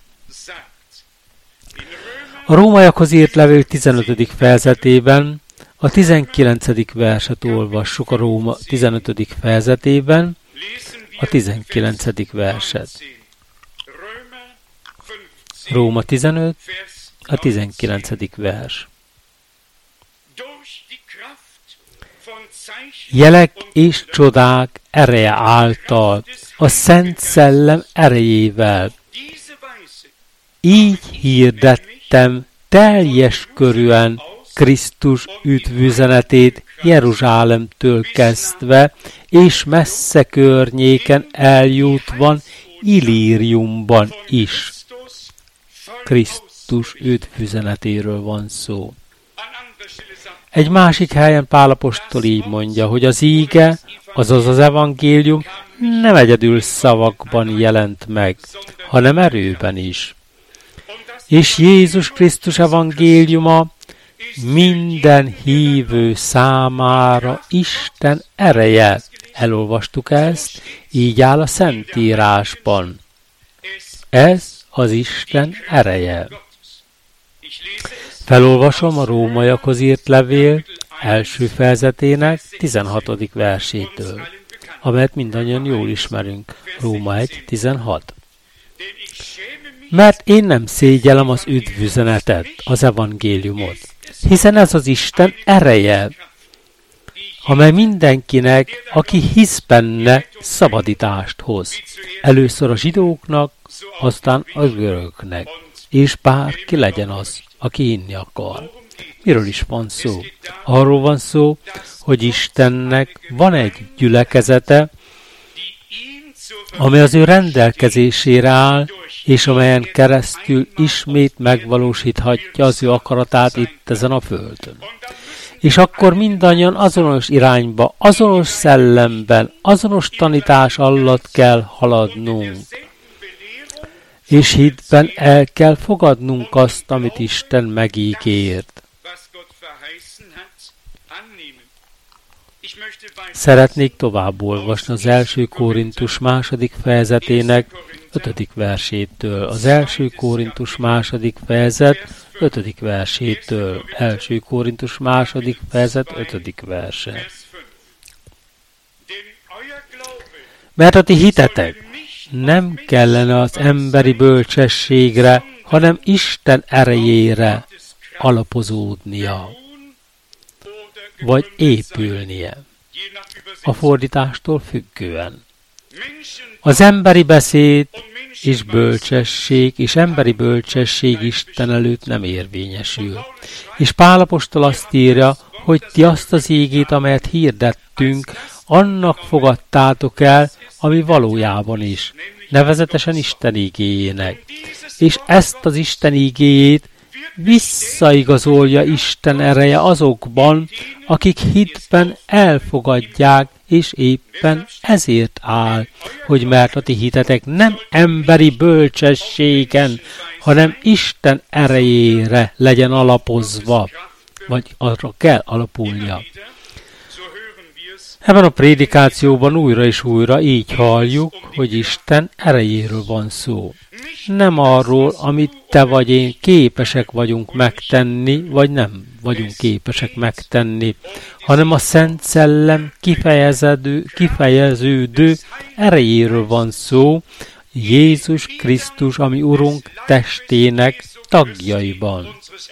A Rómaiakhoz írt levél 15. fejezetében a 19. verset olvassuk, a Róma 15. fejezetében a 19. verset. Róma 15, a 19. vers. Jelek és csodák ereje által, a Szent Szellem erejével. Így hirdettem teljes körűen Krisztus üdvüzenetét Jeruzsálemtől kezdve, és messze környéken eljutvan Illíriumban is. Krisztus üdvüzenetéről van szó. Egy másik helyen Pál apostol így mondja, hogy az íge, azaz az evangélium nem egyedül szavakban jelent meg, hanem erőben is. És Jézus Krisztus evangéliuma minden hívő számára Isten ereje. Elolvastuk ezt, így áll a Szentírásban. Ez az Isten ereje. Felolvasom a Rómaiakhoz írt levél első fejezetének 16. versétől, amelyet mindannyian jól ismerünk. Róma 1.16. Mert én nem szégyellem az üdvüzenetet, az evangéliumot, hiszen ez az Isten ereje, amely mindenkinek, aki hisz benne, szabadítást hoz. Először a zsidóknak, aztán a görögöknek, és bárki legyen az, aki hinni akar. Miről is van szó? Arról van szó, hogy Istennek van egy gyülekezete, amely az ő rendelkezésére áll, és amelyen keresztül ismét megvalósíthatja az ő akaratát itt ezen a földön. És akkor mindannyian azonos irányba, azonos szellemben, azonos tanítás alatt kell haladnunk. És hitben el kell fogadnunk azt, amit Isten megígért. Szeretnék tovább olvasni az első Korintus második fejezetének 5. versétől. Az első Korintus második fejezet 5. versétől. Első Korintus második fejezet 5. verse. Mert a ti hitetek nem kellene az emberi bölcsességre, hanem Isten erejére alapozódnia, vagy épülnie, a fordítástól függően. Az emberi beszéd és bölcsesség és emberi bölcsesség Isten előtt nem érvényesül. És Pál apostol azt írja, hogy ti azt az ígét, amelyet hirdettünk, annak fogadtátok el, ami valójában is, nevezetesen Isten ígéjének. És ezt az Isten ígéjét visszaigazolja Isten ereje azokban, akik hitben elfogadják, és éppen ezért áll, hogy mert a ti hitetek nem emberi bölcsességen, hanem Isten erejére legyen alapozva, vagy arra kell alapulnia. Ebben a prédikációban újra és újra így halljuk, hogy Isten erejéről van szó. Nem arról, amit te vagy én képesek vagyunk megtenni, vagy nem vagyunk képesek megtenni, hanem a Szent Szellem kifejeződő erejéről van szó, Jézus Krisztus, ami Urunk testének tagjaiban.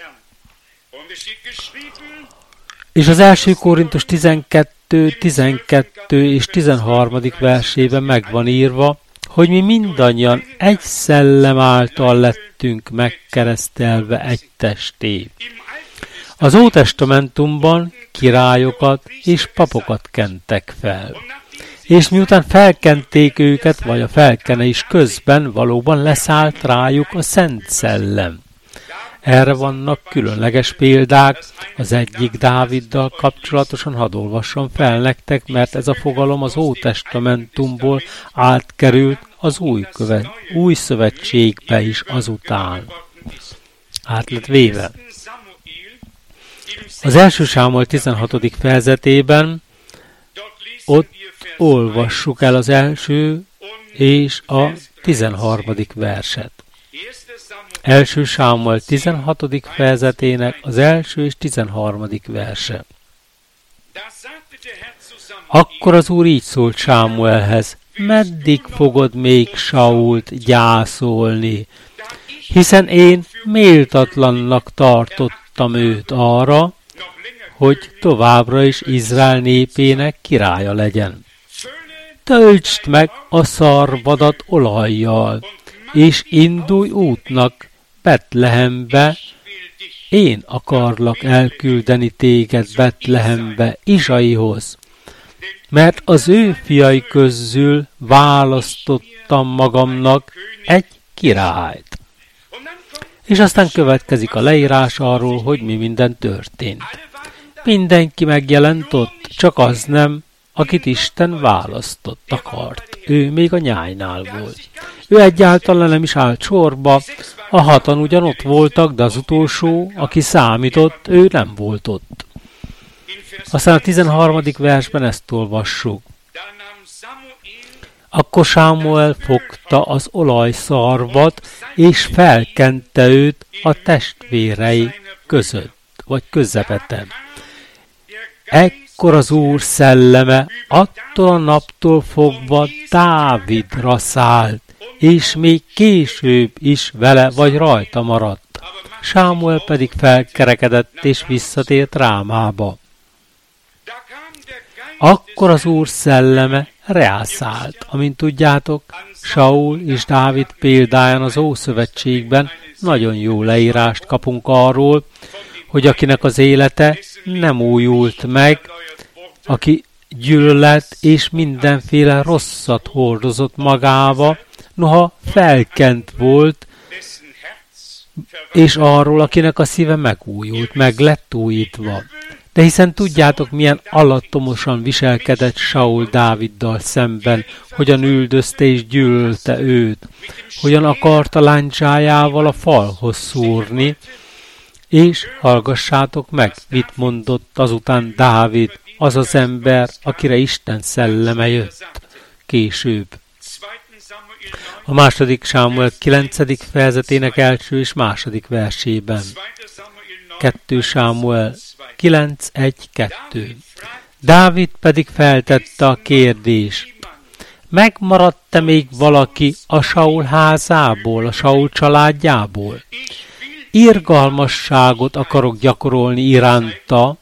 És az első Korintus 12 és 13. versében meg van írva, hogy mi mindannyian egy szellem által lettünk megkeresztelve egy testé. Az Ótestamentumban királyokat és papokat kentek fel. És miután felkenték őket, vagy a felkenés közben valóban leszállt rájuk a Szent Szellem. Erre vannak különleges példák, az egyik Dáviddal kapcsolatosan hadd olvassam fel nektek, mert ez a fogalom az Ótestamentumból átkerült az új szövetségbe is azután. Át lett véve. Az első Sámuel 16. fejezetében ott olvassuk el az első és a 13. verset. Első Sámuel 16. fejezetének az első és 13. verse. Akkor az Úr így szólt Sámuelhez, meddig fogod még Sault gyászolni, hiszen én méltatlannak tartottam őt arra, hogy továbbra is Izrael népének királya legyen. Töltsd meg a szarvadat olajjal, és indulj útnak Betlehembe, én akarlak elküldeni téged Betlehembe, Izsaihoz, mert az ő fiai közül választottam magamnak egy királyt. És aztán következik a leírás arról, hogy mi minden történt. Mindenki megjelent ott, csak az nem, akit Isten választott, akart. Ő még a nyálynál volt. Ő egyáltalán nem is állt sorba, a 6 ugyan ott voltak, de az utolsó, aki számított, ő nem volt ott. Aztán a 13. versben ezt olvassuk. Akkor Sámuel fogta az olajszarvat, és felkente őt a testvérei között, vagy közepeten. ekkor az Úr szelleme attól a naptól fogva Dávidra szállt, és még később is vele vagy rajta maradt. Sámuel pedig felkerekedett és visszatért Rámába. Akkor az Úr szelleme rászállt. Amint tudjátok, Saul és Dávid példáján az Ószövetségben nagyon jó leírást kapunk arról, hogy akinek az élete nem újult meg, aki gyűlölet és mindenféle rosszat hordozott magába, noha felkent volt, és arról, akinek a szíve megújult, meg lett újítva. De hiszen tudjátok, milyen alattomosan viselkedett Saul Dáviddal szemben, hogyan üldözte és gyűlölte őt, hogyan akarta láncsájával a falhoz szúrni, és hallgassátok meg, mit mondott azután Dávid, az az ember, akire Isten szelleme jött később. A második Sámuel 9. fejezetének első és második versében. 2 Sámuel 9:1-2. Dávid pedig feltette a kérdést: megmaradt-e még valaki a Saul házából, a Saul családjából? Irgalmasságot akarok gyakorolni iránta,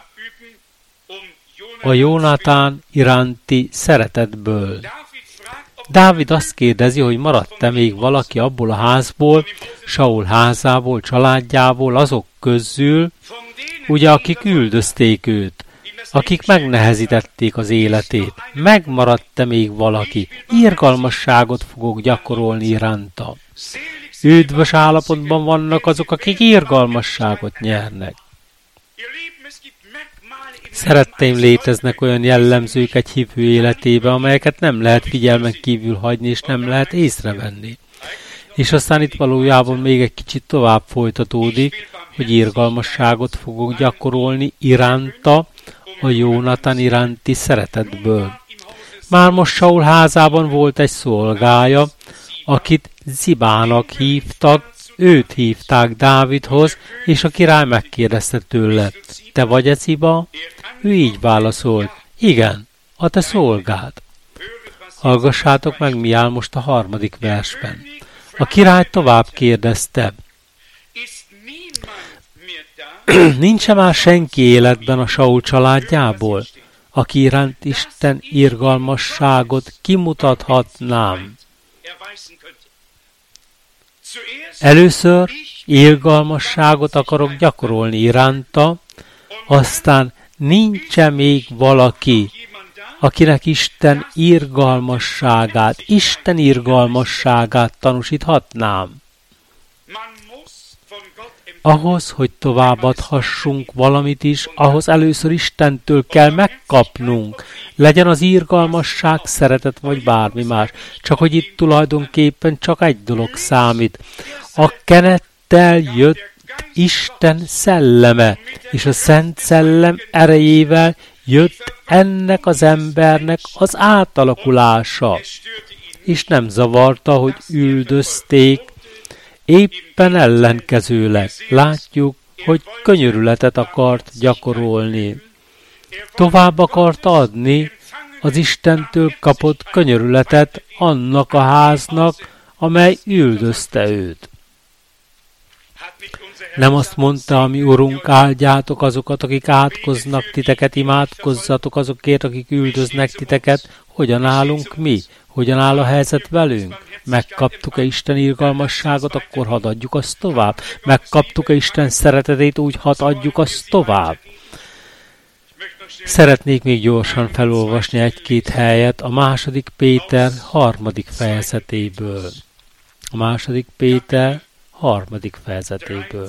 a Jónatán iránti szeretetből. Dávid azt kérdezi, hogy maradt-e még valaki abból a házból, Saul házából, családjából, azok közül, ugye, akik üldözték őt, akik megnehezítették az életét. Megmaradt-e még valaki? Irgalmasságot fogok gyakorolni iránta. Üdvös állapotban vannak azok, akik irgalmasságot nyernek. Szeretteim, léteznek olyan jellemzők egy hívő életébe, amelyeket nem lehet figyelmen kívül hagyni, és nem lehet észrevenni. És aztán itt valójában még egy kicsit tovább folytatódik, hogy irgalmasságot fogok gyakorolni iránta, a Jónatán iránti szeretetből. Már most Saul házában volt egy szolgája, akit Zibának hívtak, őt hívták Dávidhoz, és a király megkérdezte tőle: te vagy-e Ziba? Ő így válaszolt: igen, a te szolgád. Hallgassátok meg, mi áll most a 3. versben. A király tovább kérdezte: nincs-e már senki életben a Saul családjából, aki iránt Isten irgalmasságot kimutathatnám? Először irgalmasságot akarok gyakorolni iránta, aztán nincs-e még valaki, akinek Isten irgalmasságát tanúsíthatnám? Ahhoz, hogy továbbadhassunk valamit is, ahhoz először Istentől kell megkapnunk. Legyen az irgalmasság, szeretet vagy bármi más. Csak hogy itt tulajdonképpen csak egy dolog számít. A kenettel jött Isten szelleme, és a Szent Szellem erejével jött ennek az embernek az átalakulása. És nem zavarta, hogy üldözték, éppen ellenkezőleg látjuk, hogy könyörületet akart gyakorolni. Tovább akart adni az Istentől kapott könyörületet annak a háznak, amely üldözte őt. Nem azt mondta a mi Urunk: áldjátok azokat, akik átkoznak titeket, imádkozzatok azokért, akik üldöznek titeket. Hogyan állunk mi? Hogyan áll a helyzet velünk? Megkaptuk-e Isten irgalmasságot, akkor hadd adjuk azt tovább. Megkaptuk-e Isten szeretetét, úgy hadd adjuk azt tovább. Szeretnék még gyorsan felolvasni egy-két helyet a 2. Péter 3. fejezetéből. A 2. Péter 3. fejezetéből.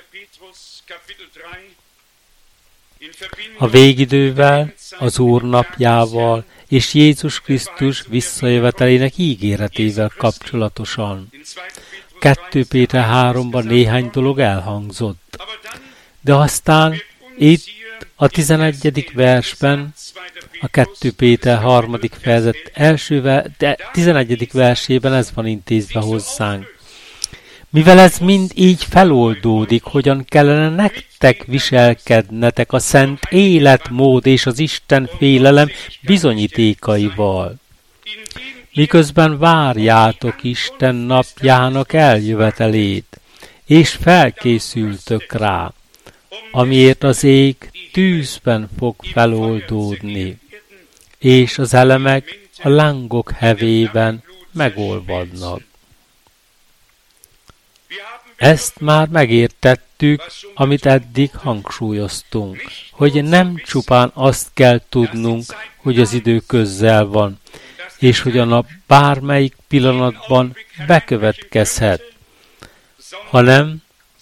A végidővel, az Úr napjával és Jézus Krisztus visszajövetelének ígéretével kapcsolatosan. 2 Péter 3-ban néhány dolog elhangzott. De aztán itt a 11. versben, a 2 Péter 3. fejezet 11. versében ez van intézve hozzánk. Mivel ez mind így feloldódik, hogyan kellene nektek viselkednetek a szent életmód és az Isten félelem bizonyítékaival, miközben várjátok Isten napjának eljövetelét, és felkészültök rá, amiért az ég tűzben fog feloldódni, és az elemek a lángok hevében megolvadnak. Ezt már megértettük, amit eddig hangsúlyoztunk, hogy nem csupán azt kell tudnunk, hogy az idő közel van, és hogy a nap bármelyik pillanatban bekövetkezhet, hanem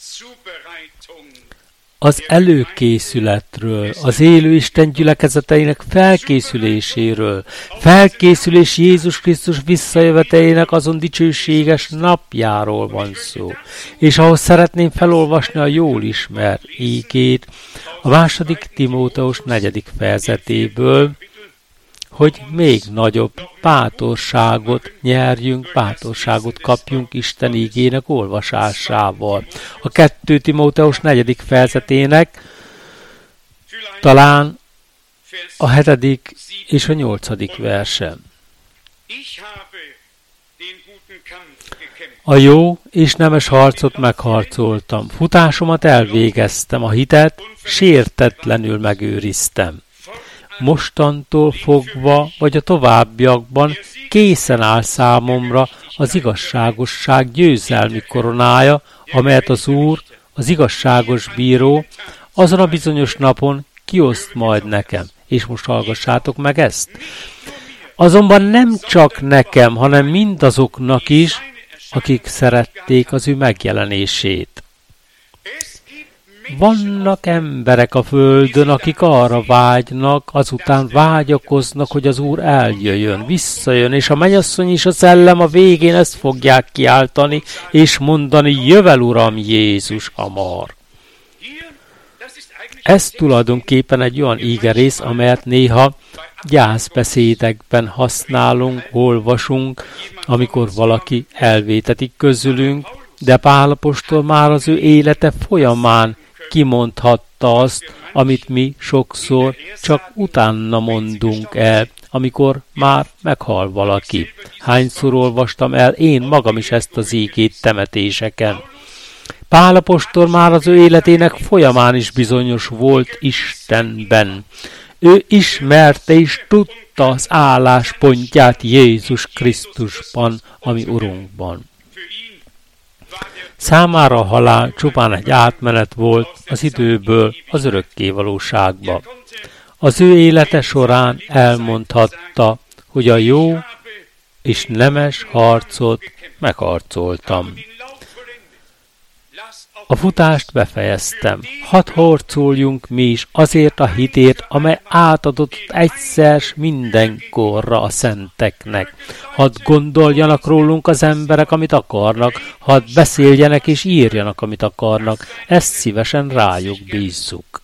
az előkészületről, az élő Isten gyülekezeteinek felkészüléséről, felkészülés Jézus Krisztus visszajövetelének azon dicsőséges napjáról van szó. És ahhoz szeretném felolvasni a jól ismert ígét a 2. Timóteus 4. fejezetéből, hogy még nagyobb bátorságot nyerjünk, bátorságot kapjunk Isten ígének olvasásával. A 2. Timóteus 4. fejezetének talán a 7. és a 8. verse. A jó és nemes harcot megharcoltam, futásomat elvégeztem, a hitet sértetlenül megőriztem. Mostantól fogva, vagy a továbbiakban készen áll számomra az igazságosság győzelmi koronája, amelyet az Úr, az igazságos bíró, azon a bizonyos napon kioszt majd nekem. És most hallgassátok meg ezt. Azonban nem csak nekem, hanem mindazoknak is, akik szerették az ő megjelenését. Vannak emberek a földön, akik arra vágynak, azután vágyakoznak, hogy az Úr eljöjjön, visszajön, és a mennyasszony és a szellem a végén ezt fogják kiáltani, és mondani, jövel Uram Jézus hamar. Ez tulajdonképpen egy olyan ígerész, amelyet néha gyászbeszédekben használunk, olvasunk, amikor valaki elvétetik közülünk, de Pál apostol már az ő élete folyamán kimondhatta azt, amit mi sokszor csak utána mondunk el, amikor már meghal valaki. Hányszor olvastam el én magam is ezt az ígét temetéseken. Pál apostol már az ő életének folyamán is bizonyos volt Istenben. Ő ismerte és tudta az álláspontját Jézus Krisztusban, ami Urunkban. Számára a halál csupán egy átmenet volt az időből az örökkévalóságba. Az ő élete során elmondhatta, hogy a jó és nemes harcot megharcoltam. A futást befejeztem. Hadd harcoljunk mi is azért a hitért, amely átadott egyszer mindenkorra a szenteknek. Hadd gondoljanak rólunk az emberek, amit akarnak, hadd beszéljenek és írjanak, amit akarnak. Ezt szívesen rájuk bízzuk.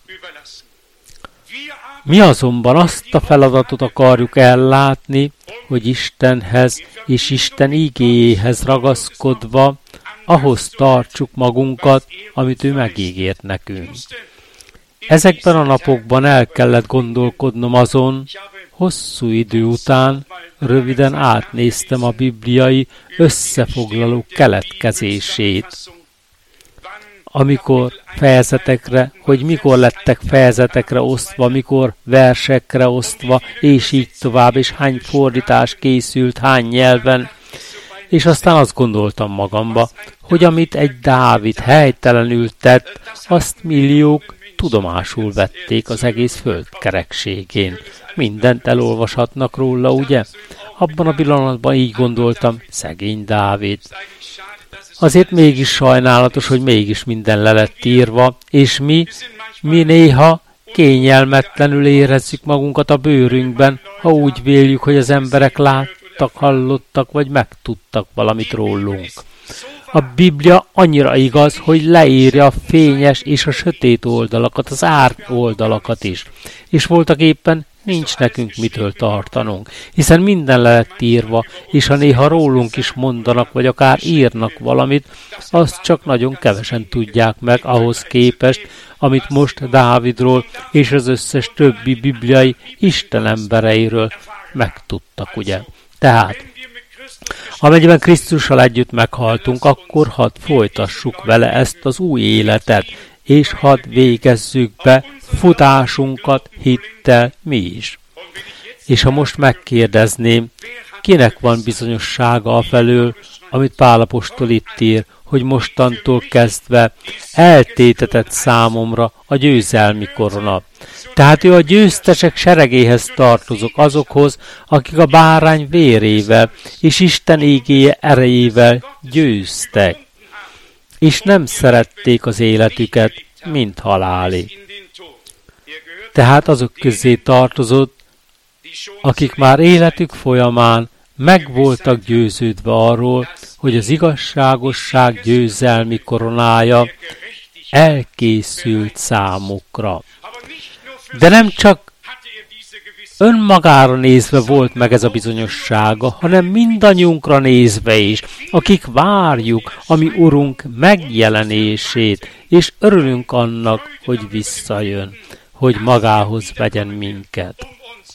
Mi azonban azt a feladatot akarjuk ellátni, hogy Istenhez és Isten ígéjéhez ragaszkodva ahhoz tartsuk magunkat, amit ő megígért nekünk. Ezekben a napokban el kellett gondolkodnom azon, hosszú idő után röviden átnéztem a bibliai összefoglaló keletkezését. Amikor fejezetekre, hogy mikor lettek fejezetekre osztva, mikor versekre osztva, és így tovább, és hány fordítás készült, hány nyelven, és aztán azt gondoltam magamba, hogy amit egy Dávid helytelenül tett, azt milliók tudomásul vették az egész föld kerekségén. Mindent elolvashatnak róla, ugye? Abban a pillanatban így gondoltam, szegény Dávid. Azért mégis sajnálatos, hogy mégis minden le lett írva, és mi néha kényelmetlenül érezzük magunkat a bőrünkben, ha úgy véljük, hogy az emberek láttak, hallottak, vagy megtudtak valamit rólunk. A Biblia annyira igaz, hogy leírja a fényes és a sötét oldalakat, az árny oldalakat is. És voltak éppen nincs nekünk mitől tartanunk, hiszen minden le lett írva, és ha néha rólunk is mondanak, vagy akár írnak valamit, azt csak nagyon kevesen tudják meg ahhoz képest, amit most Dávidról és az összes többi bibliai Isten embereiről megtudtak, ugye? Tehát, amennyiben Krisztussal együtt meghaltunk, akkor hadd folytassuk vele ezt az új életet, és hadd végezzük be futásunkat hittel mi is. És ha most megkérdezném, kinek van bizonyossága afelől, amit Pál apostol itt ír, hogy mostantól kezdve eltétetett számomra a győzelmi korona. Tehát ő a győztesek seregéhez tartozok, azokhoz, akik a bárány vérével és Isten ígéje erejével győztek, és nem szerették az életüket, mint halálé. Tehát azok közé tartozott, akik már életük folyamán meg voltak győződve arról, hogy az igazságosság győzelmi koronája elkészült számukra. De nem csak önmagára nézve volt meg ez a bizonyossága, hanem mindannyiunkra nézve is, akik várjuk a mi Urunk megjelenését, és örülünk annak, hogy visszajön, hogy magához vegyen minket.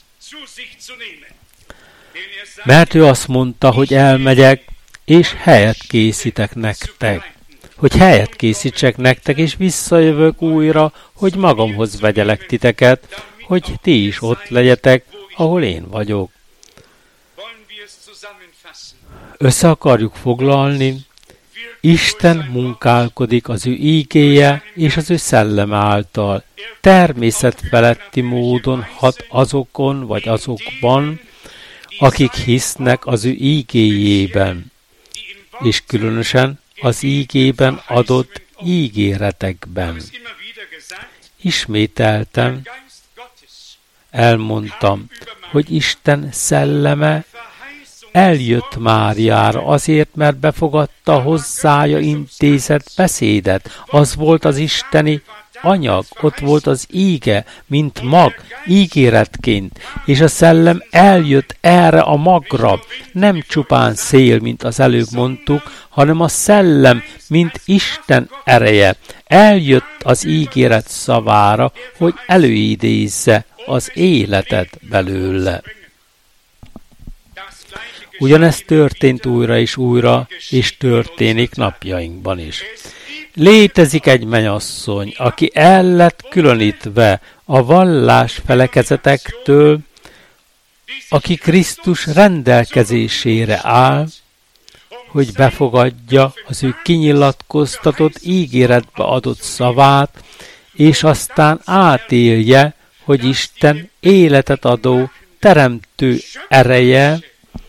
Mert ő azt mondta, hogy elmegyek, és helyet készítek nektek. Hogy helyet készítsek nektek, és visszajövök újra, hogy magamhoz vegyelek titeket, hogy ti is ott legyetek, ahol én vagyok. Össze akarjuk foglalni, Isten munkálkodik az ő ígéje és az ő szellem által. Természetfeletti módon hat azokon vagy azokban, akik hisznek az ő ígéjében, és különösen az ígében adott ígéretekben. Ismételtem, elmondtam, hogy Isten szelleme eljött Máriára azért, mert befogadta hozzája intézett beszédet. Az volt az isteni anyag, ott volt az íge, mint mag, ígéretként, és a szellem eljött erre a magra, nem csupán szél, mint az előbb mondtuk, hanem a szellem, mint Isten ereje, eljött az ígéret szavára, hogy előidézze az életet belőle. Ugyanezt történt újra és történik napjainkban is. Létezik egy mennyasszony, aki el lett különítve a vallás felekezetektől, aki Krisztus rendelkezésére áll, hogy befogadja az ő kinyilatkoztatott ígéretbe adott szavát, és aztán átélje, hogy Isten életet adó, teremtő ereje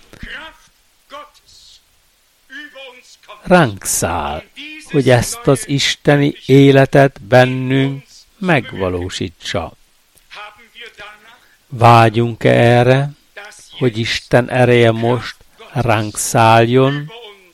ránk száll, hogy ezt az isteni életet bennünk megvalósítsa. Vágyunk-e erre, hogy Isten ereje most ránk szálljon,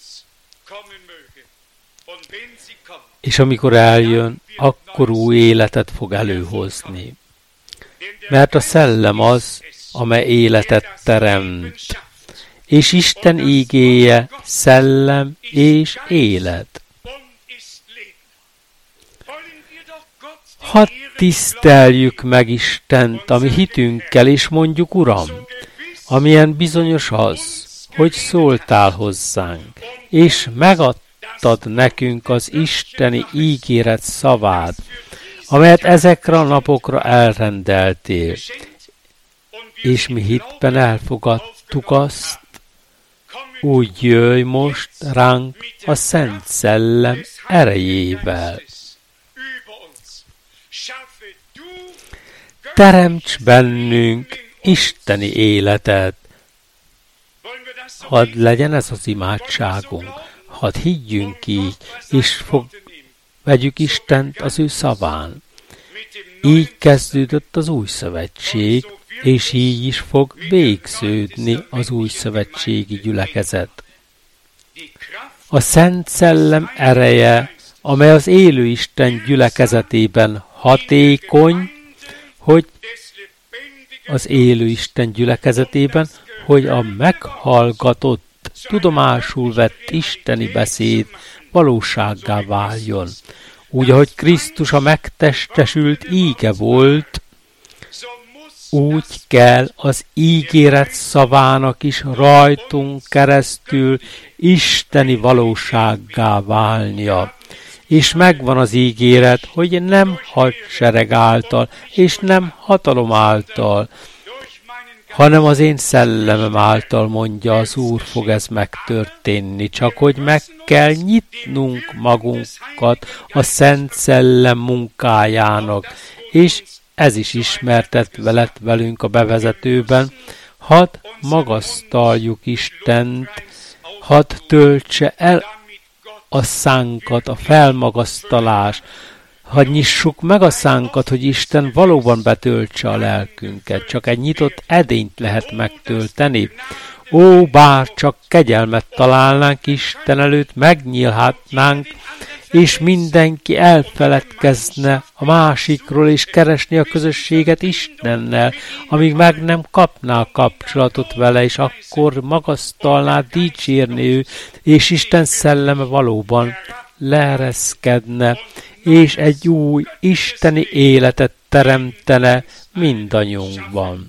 és amikor eljön, akkor új életet fog előhozni. Mert a szellem az, amely életet teremt, és Isten ígéje szellem és élet. Hadd tiszteljük meg Istent, ami hitünkkel, és mondjuk, Uram, amilyen bizonyos az, hogy szóltál hozzánk, és megadtad nekünk az isteni ígéret szavát, amelyet ezekre a napokra elrendeltél, és mi hitben elfogadtuk azt, úgy jöjj most ránk a Szent Szellem erejével. Teremts bennünk isteni életet. Hadd legyen ez az imádságunk, hadd higgyünk így, és vegyük Istent az ő szaván. Így kezdődött az új szövetség, és így is fog végződni az új szövetségi gyülekezet. A Szent Szellem ereje, amely az élő Isten gyülekezetében hatékony, hogy az élő Isten gyülekezetében, hogy a meghallgatott, tudomásul vett isteni beszéd valósággá váljon. Úgy, ahogy Krisztus a megtestesült íge volt, úgy kell az ígéret szavának is rajtunk keresztül isteni valósággá válnia. És megvan az ígéret, hogy nem hadsereg által, és nem hatalom által, hanem az én szellemem által, mondja az Úr, fog ez megtörténni. Csak hogy meg kell nyitnunk magunkat a Szent Szellem munkájának, és ez is ismertetve lett velünk a bevezetőben. Hadd magasztaljuk Istent, hadd töltse el a szánkat, a felmagasztalás, hadd nyissuk meg a szánkat, hogy Isten valóban betöltse a lelkünket. Csak egy nyitott edényt lehet megtölteni. Ó, bár csak kegyelmet találnánk Isten előtt, megnyílhatnánk, és mindenki elfeledkezne a másikról, és keresni a közösséget Istennel, amíg meg nem kapná a kapcsolatot vele, és akkor magasztalná, dicsérni ő, és Isten szelleme valóban leereszkedne, és egy új isteni életet teremtene mindannyiunkban.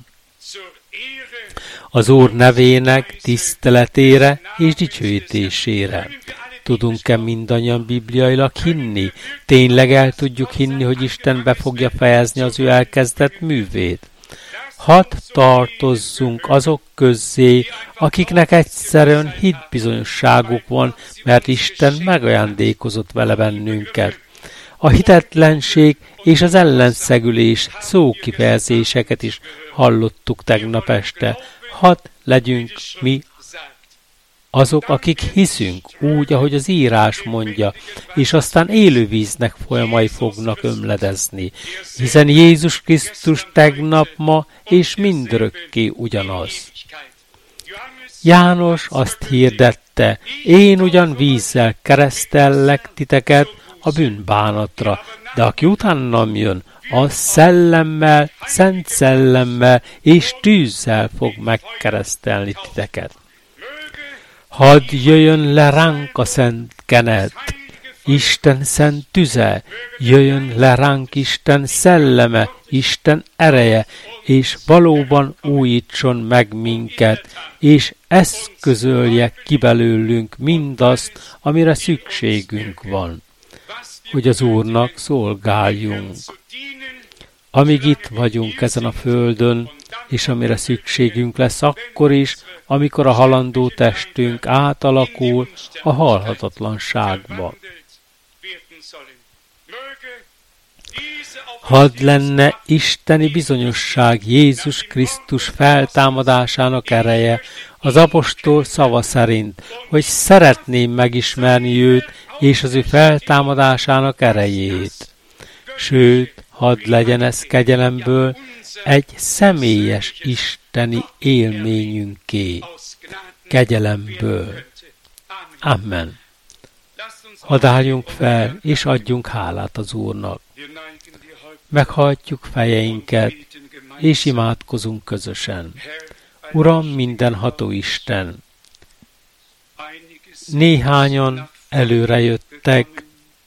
Az Úr nevének tiszteletére és dicsőítésére. Tudunk-e mindannyian bibliailag hinni? Tényleg el tudjuk hinni, hogy Isten be fogja fejezni az ő elkezdett művét? Hadd tartozzunk azok közzé, akiknek egyszerűen hitbizonyosságuk van, mert Isten megajándékozott vele bennünket. A hitetlenség és az ellenszegülés szókifejezéseket is hallottuk tegnap este. Hadd legyünk mi azok, akik hiszünk úgy, ahogy az írás mondja, és aztán élő víznek folyamai fognak ömledezni, hiszen Jézus Krisztus tegnap, ma és mindörökké ugyanaz. János azt hirdette, én ugyan vízzel keresztellek titeket a bűnbánatra, de aki utánam jön, a szellemmel, szent szellemmel és tűzzel fog megkeresztelni titeket. Hadd jöjjön le ránk a szent kenet, Isten szent tüze, jöjjön le ránk Isten szelleme, Isten ereje, és valóban újítson meg minket, és eszközölje ki belőlünk mindazt, amire szükségünk van, hogy az Úrnak szolgáljunk. Amíg itt vagyunk ezen a földön, és amire szükségünk lesz akkor is, amikor a halandó testünk átalakul a halhatatlanságba. Hadd lenne isteni bizonyosság Jézus Krisztus feltámadásának ereje az apostol szava szerint, hogy szeretném megismerni őt és az ő feltámadásának erejét. Sőt, hadd legyen ez kegyelemből egy személyes isteni élményünké. Kegyelemből. Amen. Hadd álljunk fel, és adjunk hálát az Úrnak. Meghajtjuk fejeinket, és imádkozunk közösen. Uram, mindenható Isten! Néhányan előrejöttek,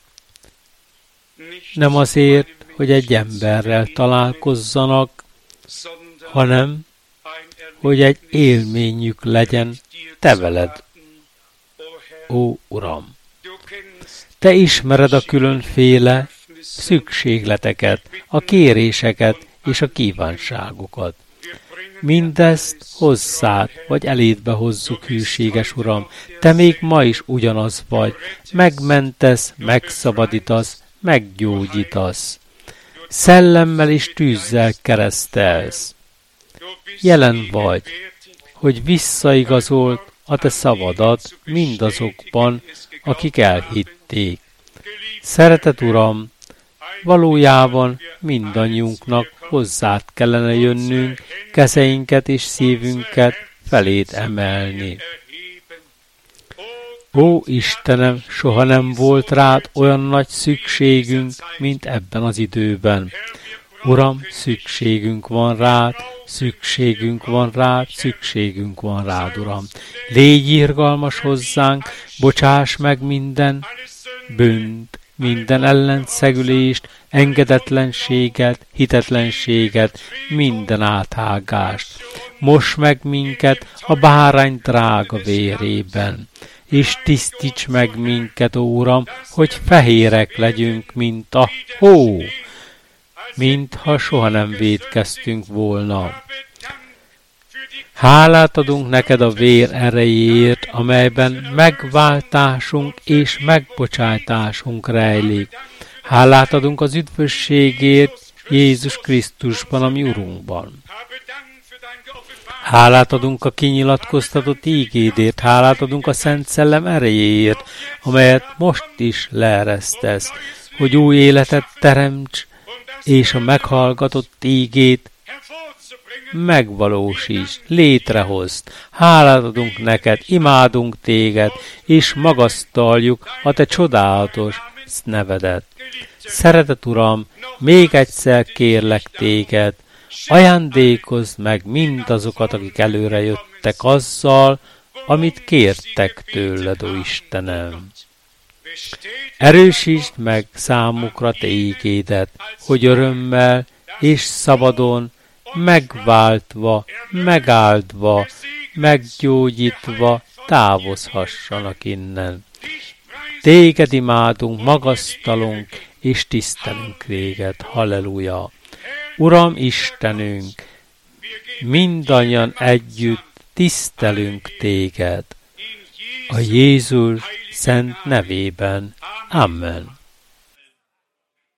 nem azért, hogy egy emberrel találkozzanak, hanem, hogy egy élményük legyen te veled. Ó, Uram! Te ismered a különféle szükségleteket, a kéréseket és a kívánságokat. Mindezt hozzád, vagy elédbe hozzuk, hűséges Uram. Te még ma is ugyanaz vagy. Megmentesz, megszabadítasz, meggyógyítasz. Szellemmel és tűzzel keresztelsz. Jelen vagy, hogy visszaigazolt a te szavadat mindazokban, akik elhitték. Szeretet Uram, valójában mindannyiunknak hozzád kellene jönnünk, kezeinket és szívünket feléd emelni. Ó Istenem, soha nem volt rád olyan nagy szükségünk, mint ebben az időben. Uram, szükségünk van rád, szükségünk van rád, szükségünk van rád, Uram. Légy irgalmas hozzánk, bocsáss meg minden bűnt, minden ellenszegülést, engedetlenséget, hitetlenséget, minden áthágást. Moss meg minket a bárány drága vérében, és tisztíts meg minket, ó Uram, hogy fehérek legyünk, mint a hó, mintha soha nem vétkeztünk volna. Hálát adunk neked a vér erejéért, amelyben megváltásunk és megbocsátásunk rejlik. Hálát adunk az üdvösségért Jézus Krisztusban, a mi Urunkban. Hálát adunk a kinyilatkoztatott ígédért, hálát adunk a Szent Szellem erejéért, amelyet most is leeresztesz, hogy új életet teremts, és a meghallgatott ígét megvalósítsd, létrehozd. Hálát adunk neked, imádunk téged, és magasztaljuk a te csodálatos nevedet. Szeretet Uram, még egyszer kérlek téged, ajándékozd meg mindazokat, akik előre jöttek azzal, amit kértek tőled, ó Istenem. Erősítsd meg számukra te ígédet, hogy örömmel és szabadon, megváltva, megáldva, meggyógyítva távozhassanak innen. Téged imádunk, magasztalunk és tisztelünk téged. Halleluja! Uram Istenünk, mindannyian együtt tisztelünk téged. A Jézus szent nevében. Amen.